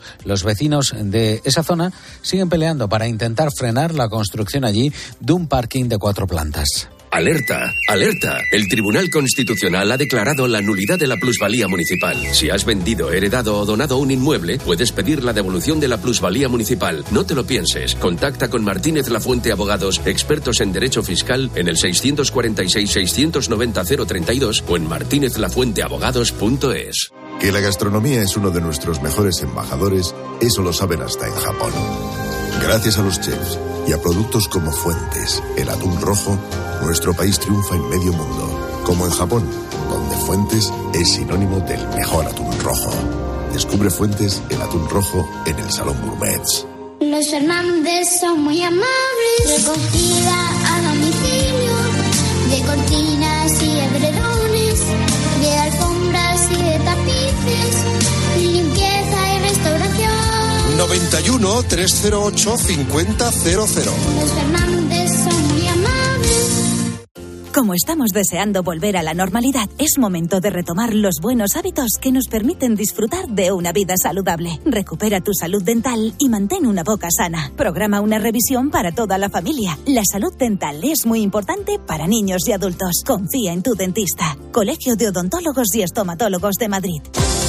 Los vecinos de esa zona siguen peleando para intentar frenar la construcción allí de un parking de cuatro plantas. Alerta, alerta. El Tribunal Constitucional ha declarado la nulidad de la plusvalía municipal. Si has vendido, heredado o donado un inmueble, puedes pedir la devolución de la plusvalía municipal. No te lo pienses. Contacta con Martínez Lafuente Abogados, expertos en derecho fiscal, en el seiscientos cuarenta y seis, seiscientos noventa, cero treinta y dos o en martinez lafuente abogados punto es. Que la gastronomía es uno de nuestros mejores embajadores, eso lo saben hasta en Japón. Gracias a los chefs y a productos como Fuentes, el atún rojo, nuestro país triunfa en medio mundo. Como en Japón, donde Fuentes es sinónimo del mejor atún rojo. Descubre Fuentes, el atún rojo, en el Salón Gourmets. Los Fernández son muy amables. Recogida a domicilio de cortinas y edredones, de alfombras y de tapices, limpieza y restauración. noventa y uno, trescientos ocho, cincuenta cero cero. Los Fernández son muy amables. Como estamos deseando volver a la normalidad, es momento de retomar los buenos hábitos que nos permiten disfrutar de una vida saludable. Recupera tu salud dental y mantén una boca sana. Programa una revisión para toda la familia. La salud dental es muy importante para niños y adultos. Confía en tu dentista. Colegio de Odontólogos y Estomatólogos de Madrid.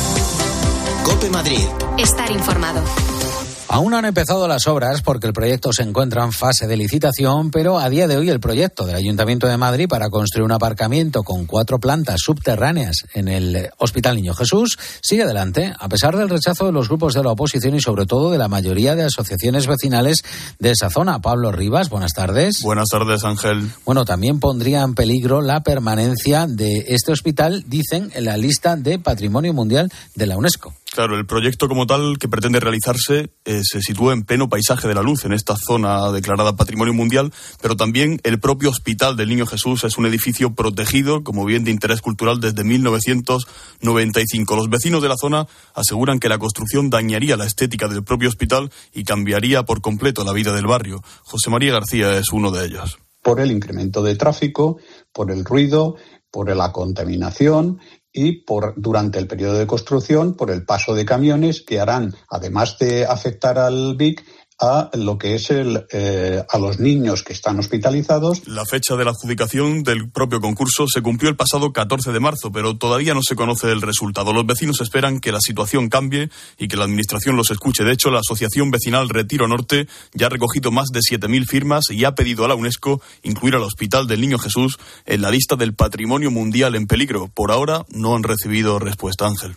COPE Madrid. Estar informado. Aún no han empezado las obras porque el proyecto se encuentra en fase de licitación, pero a día de hoy el proyecto del Ayuntamiento de Madrid para construir un aparcamiento con cuatro plantas subterráneas en el Hospital Niño Jesús sigue adelante, a pesar del rechazo de los grupos de la oposición y sobre todo de la mayoría de asociaciones vecinales de esa zona. Pablo Rivas, buenas tardes. Buenas tardes, Ángel. Bueno, también pondría en peligro la permanencia de este hospital, dicen, en la lista de Patrimonio Mundial de la UNESCO. Claro, el proyecto como tal que pretende realizarse eh, se sitúa en pleno paisaje de la luz, en esta zona declarada Patrimonio Mundial, pero también el propio Hospital del Niño Jesús es un edificio protegido como bien de interés cultural desde mil novecientos noventa y cinco. Los vecinos de la zona aseguran que la construcción dañaría la estética del propio hospital y cambiaría por completo la vida del barrio. José María García es uno de ellos. Por el incremento de tráfico, por el ruido, por la contaminación y por durante el periodo de construcción por el paso de camiones que harán, además de afectar al V I C, a lo que es el eh, a los niños que están hospitalizados. La fecha de la adjudicación del propio concurso se cumplió el pasado catorce de marzo, pero todavía no se conoce el resultado. Los vecinos esperan que la situación cambie y que la administración los escuche. De hecho, la Asociación Vecinal Retiro Norte ya ha recogido más de siete mil firmas y ha pedido a la UNESCO incluir al Hospital del Niño Jesús en la lista del Patrimonio Mundial en peligro. Por ahora no han recibido respuesta, Ángel.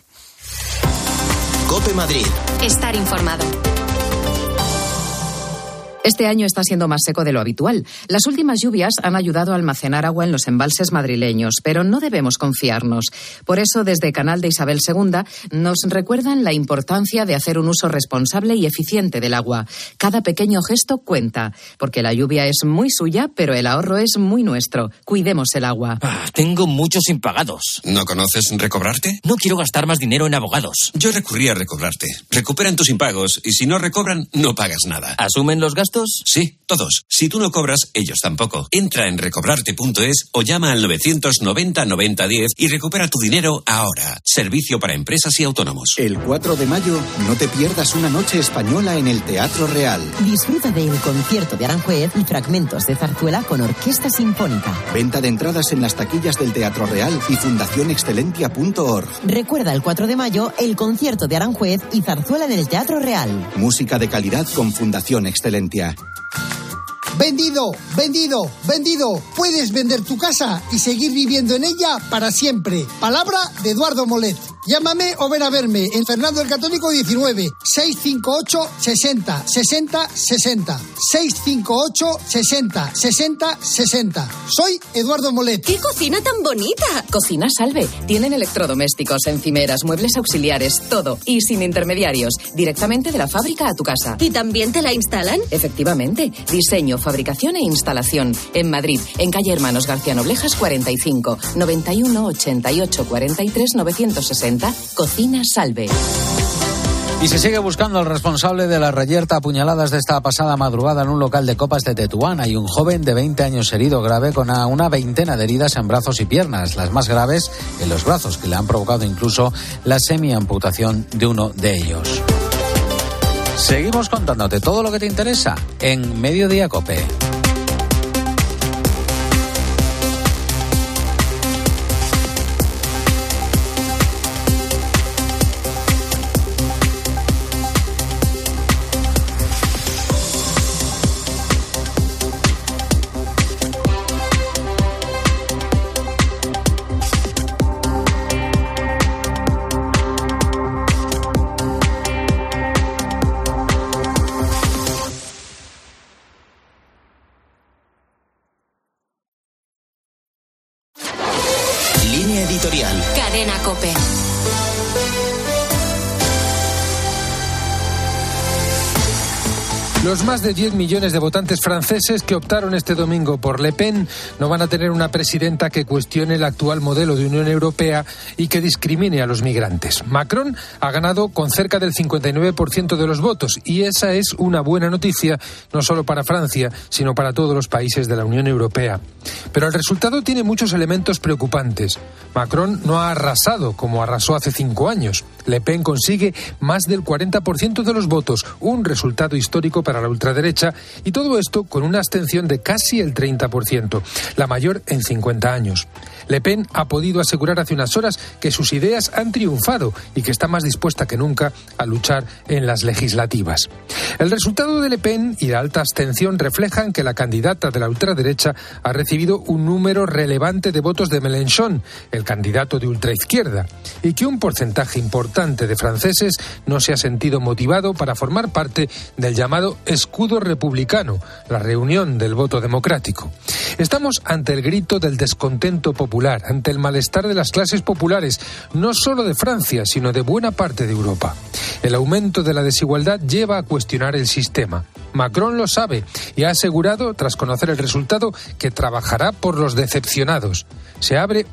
COPE Madrid. Estar informado. Este año está siendo más seco de lo habitual. Las últimas lluvias han ayudado a almacenar agua en los embalses madrileños, pero no debemos confiarnos. Por eso, desde Canal de Isabel segunda, nos recuerdan la importancia de hacer un uso responsable y eficiente del agua. Cada pequeño gesto cuenta, porque la lluvia es muy suya, pero el ahorro es muy nuestro. Cuidemos el agua. Ah, tengo muchos impagados. ¿No conoces Recobrarte? No quiero gastar más dinero en abogados. Yo recurrí a Recobrarte. Recuperan tus impagos y si no recobran, no pagas nada. ¿Asumen los gastos? Sí, todos. Si tú no cobras, ellos tampoco. Entra en recobrarte punto es o llama al novecientos noventa noventa diez y recupera tu dinero ahora. Servicio para empresas y autónomos. El cuatro de mayo, no te pierdas una noche española en el Teatro Real. Disfruta del concierto de Aranjuez y fragmentos de zarzuela con orquesta sinfónica. Venta de entradas en las taquillas del Teatro Real y fundación excelentia punto org. Recuerda el cuatro de mayo el concierto de Aranjuez y zarzuela en el Teatro Real. Música de calidad con Fundación Excelentia. Vendido, vendido, vendido. Puedes vender tu casa y seguir viviendo en ella para siempre. Palabra de Eduardo Molet. Llámame o ven a verme en Fernando el Católico diecinueve, seiscientos cincuenta y ocho, sesenta, sesenta, sesenta. seiscientos cincuenta y ocho, sesenta, sesenta, sesenta. Soy Eduardo Molet. ¡Qué cocina tan bonita! Cocina Salve. Tienen electrodomésticos, encimeras, muebles auxiliares, todo. Y sin intermediarios. Directamente de la fábrica a tu casa. ¿Y también te la instalan? Efectivamente. Diseño, fabricación e instalación. En Madrid, en calle Hermanos García Noblejas cuarenta y cinco, noventa y uno, ochenta y ocho, cuarenta y tres, novecientos sesenta. Cocina Salve. Y se sigue buscando al responsable de la reyerta a puñaladas de esta pasada madrugada en un local de copas de Tetuán. Hay un joven de veinte años herido grave con una veintena de heridas en brazos y piernas, las más graves en los brazos, que le han provocado incluso la semiamputación de uno de ellos. Seguimos contándote todo lo que te interesa en Mediodía COPE. Cadena COPE. Los más de diez millones de votantes franceses que optaron este domingo por Le Pen no van a tener una presidenta que cuestione el actual modelo de Unión Europea y que discrimine a los migrantes. Macron ha ganado con cerca del cincuenta y nueve por ciento de los votos y esa es una buena noticia no solo para Francia, sino para todos los países de la Unión Europea. Pero el resultado tiene muchos elementos preocupantes. Macron no ha arrasado como arrasó hace cinco años. Le Pen consigue más del cuarenta por ciento de los votos, un resultado histórico para la ultraderecha, y todo esto con una abstención de casi el treinta por ciento, la mayor en cincuenta años. Le Pen ha podido asegurar hace unas horas que sus ideas han triunfado y que está más dispuesta que nunca a luchar en las legislativas. El resultado de Le Pen y la alta abstención reflejan que la candidata de la ultraderecha ha recibido un número relevante de votos de Mélenchon, el candidato de ultraizquierda, y que un porcentaje importante de franceses no se ha sentido motivado para formar parte del llamado escudo republicano, la reunión del voto democrático. Estamos ante el grito del descontento popular, ante el malestar de las clases populares, no solo de Francia, sino de buena parte de Europa. El aumento de la desigualdad lleva a cuestionar el sistema. Macron lo sabe y ha asegurado, tras conocer el resultado, que trabajará por los decepcionados. Se abre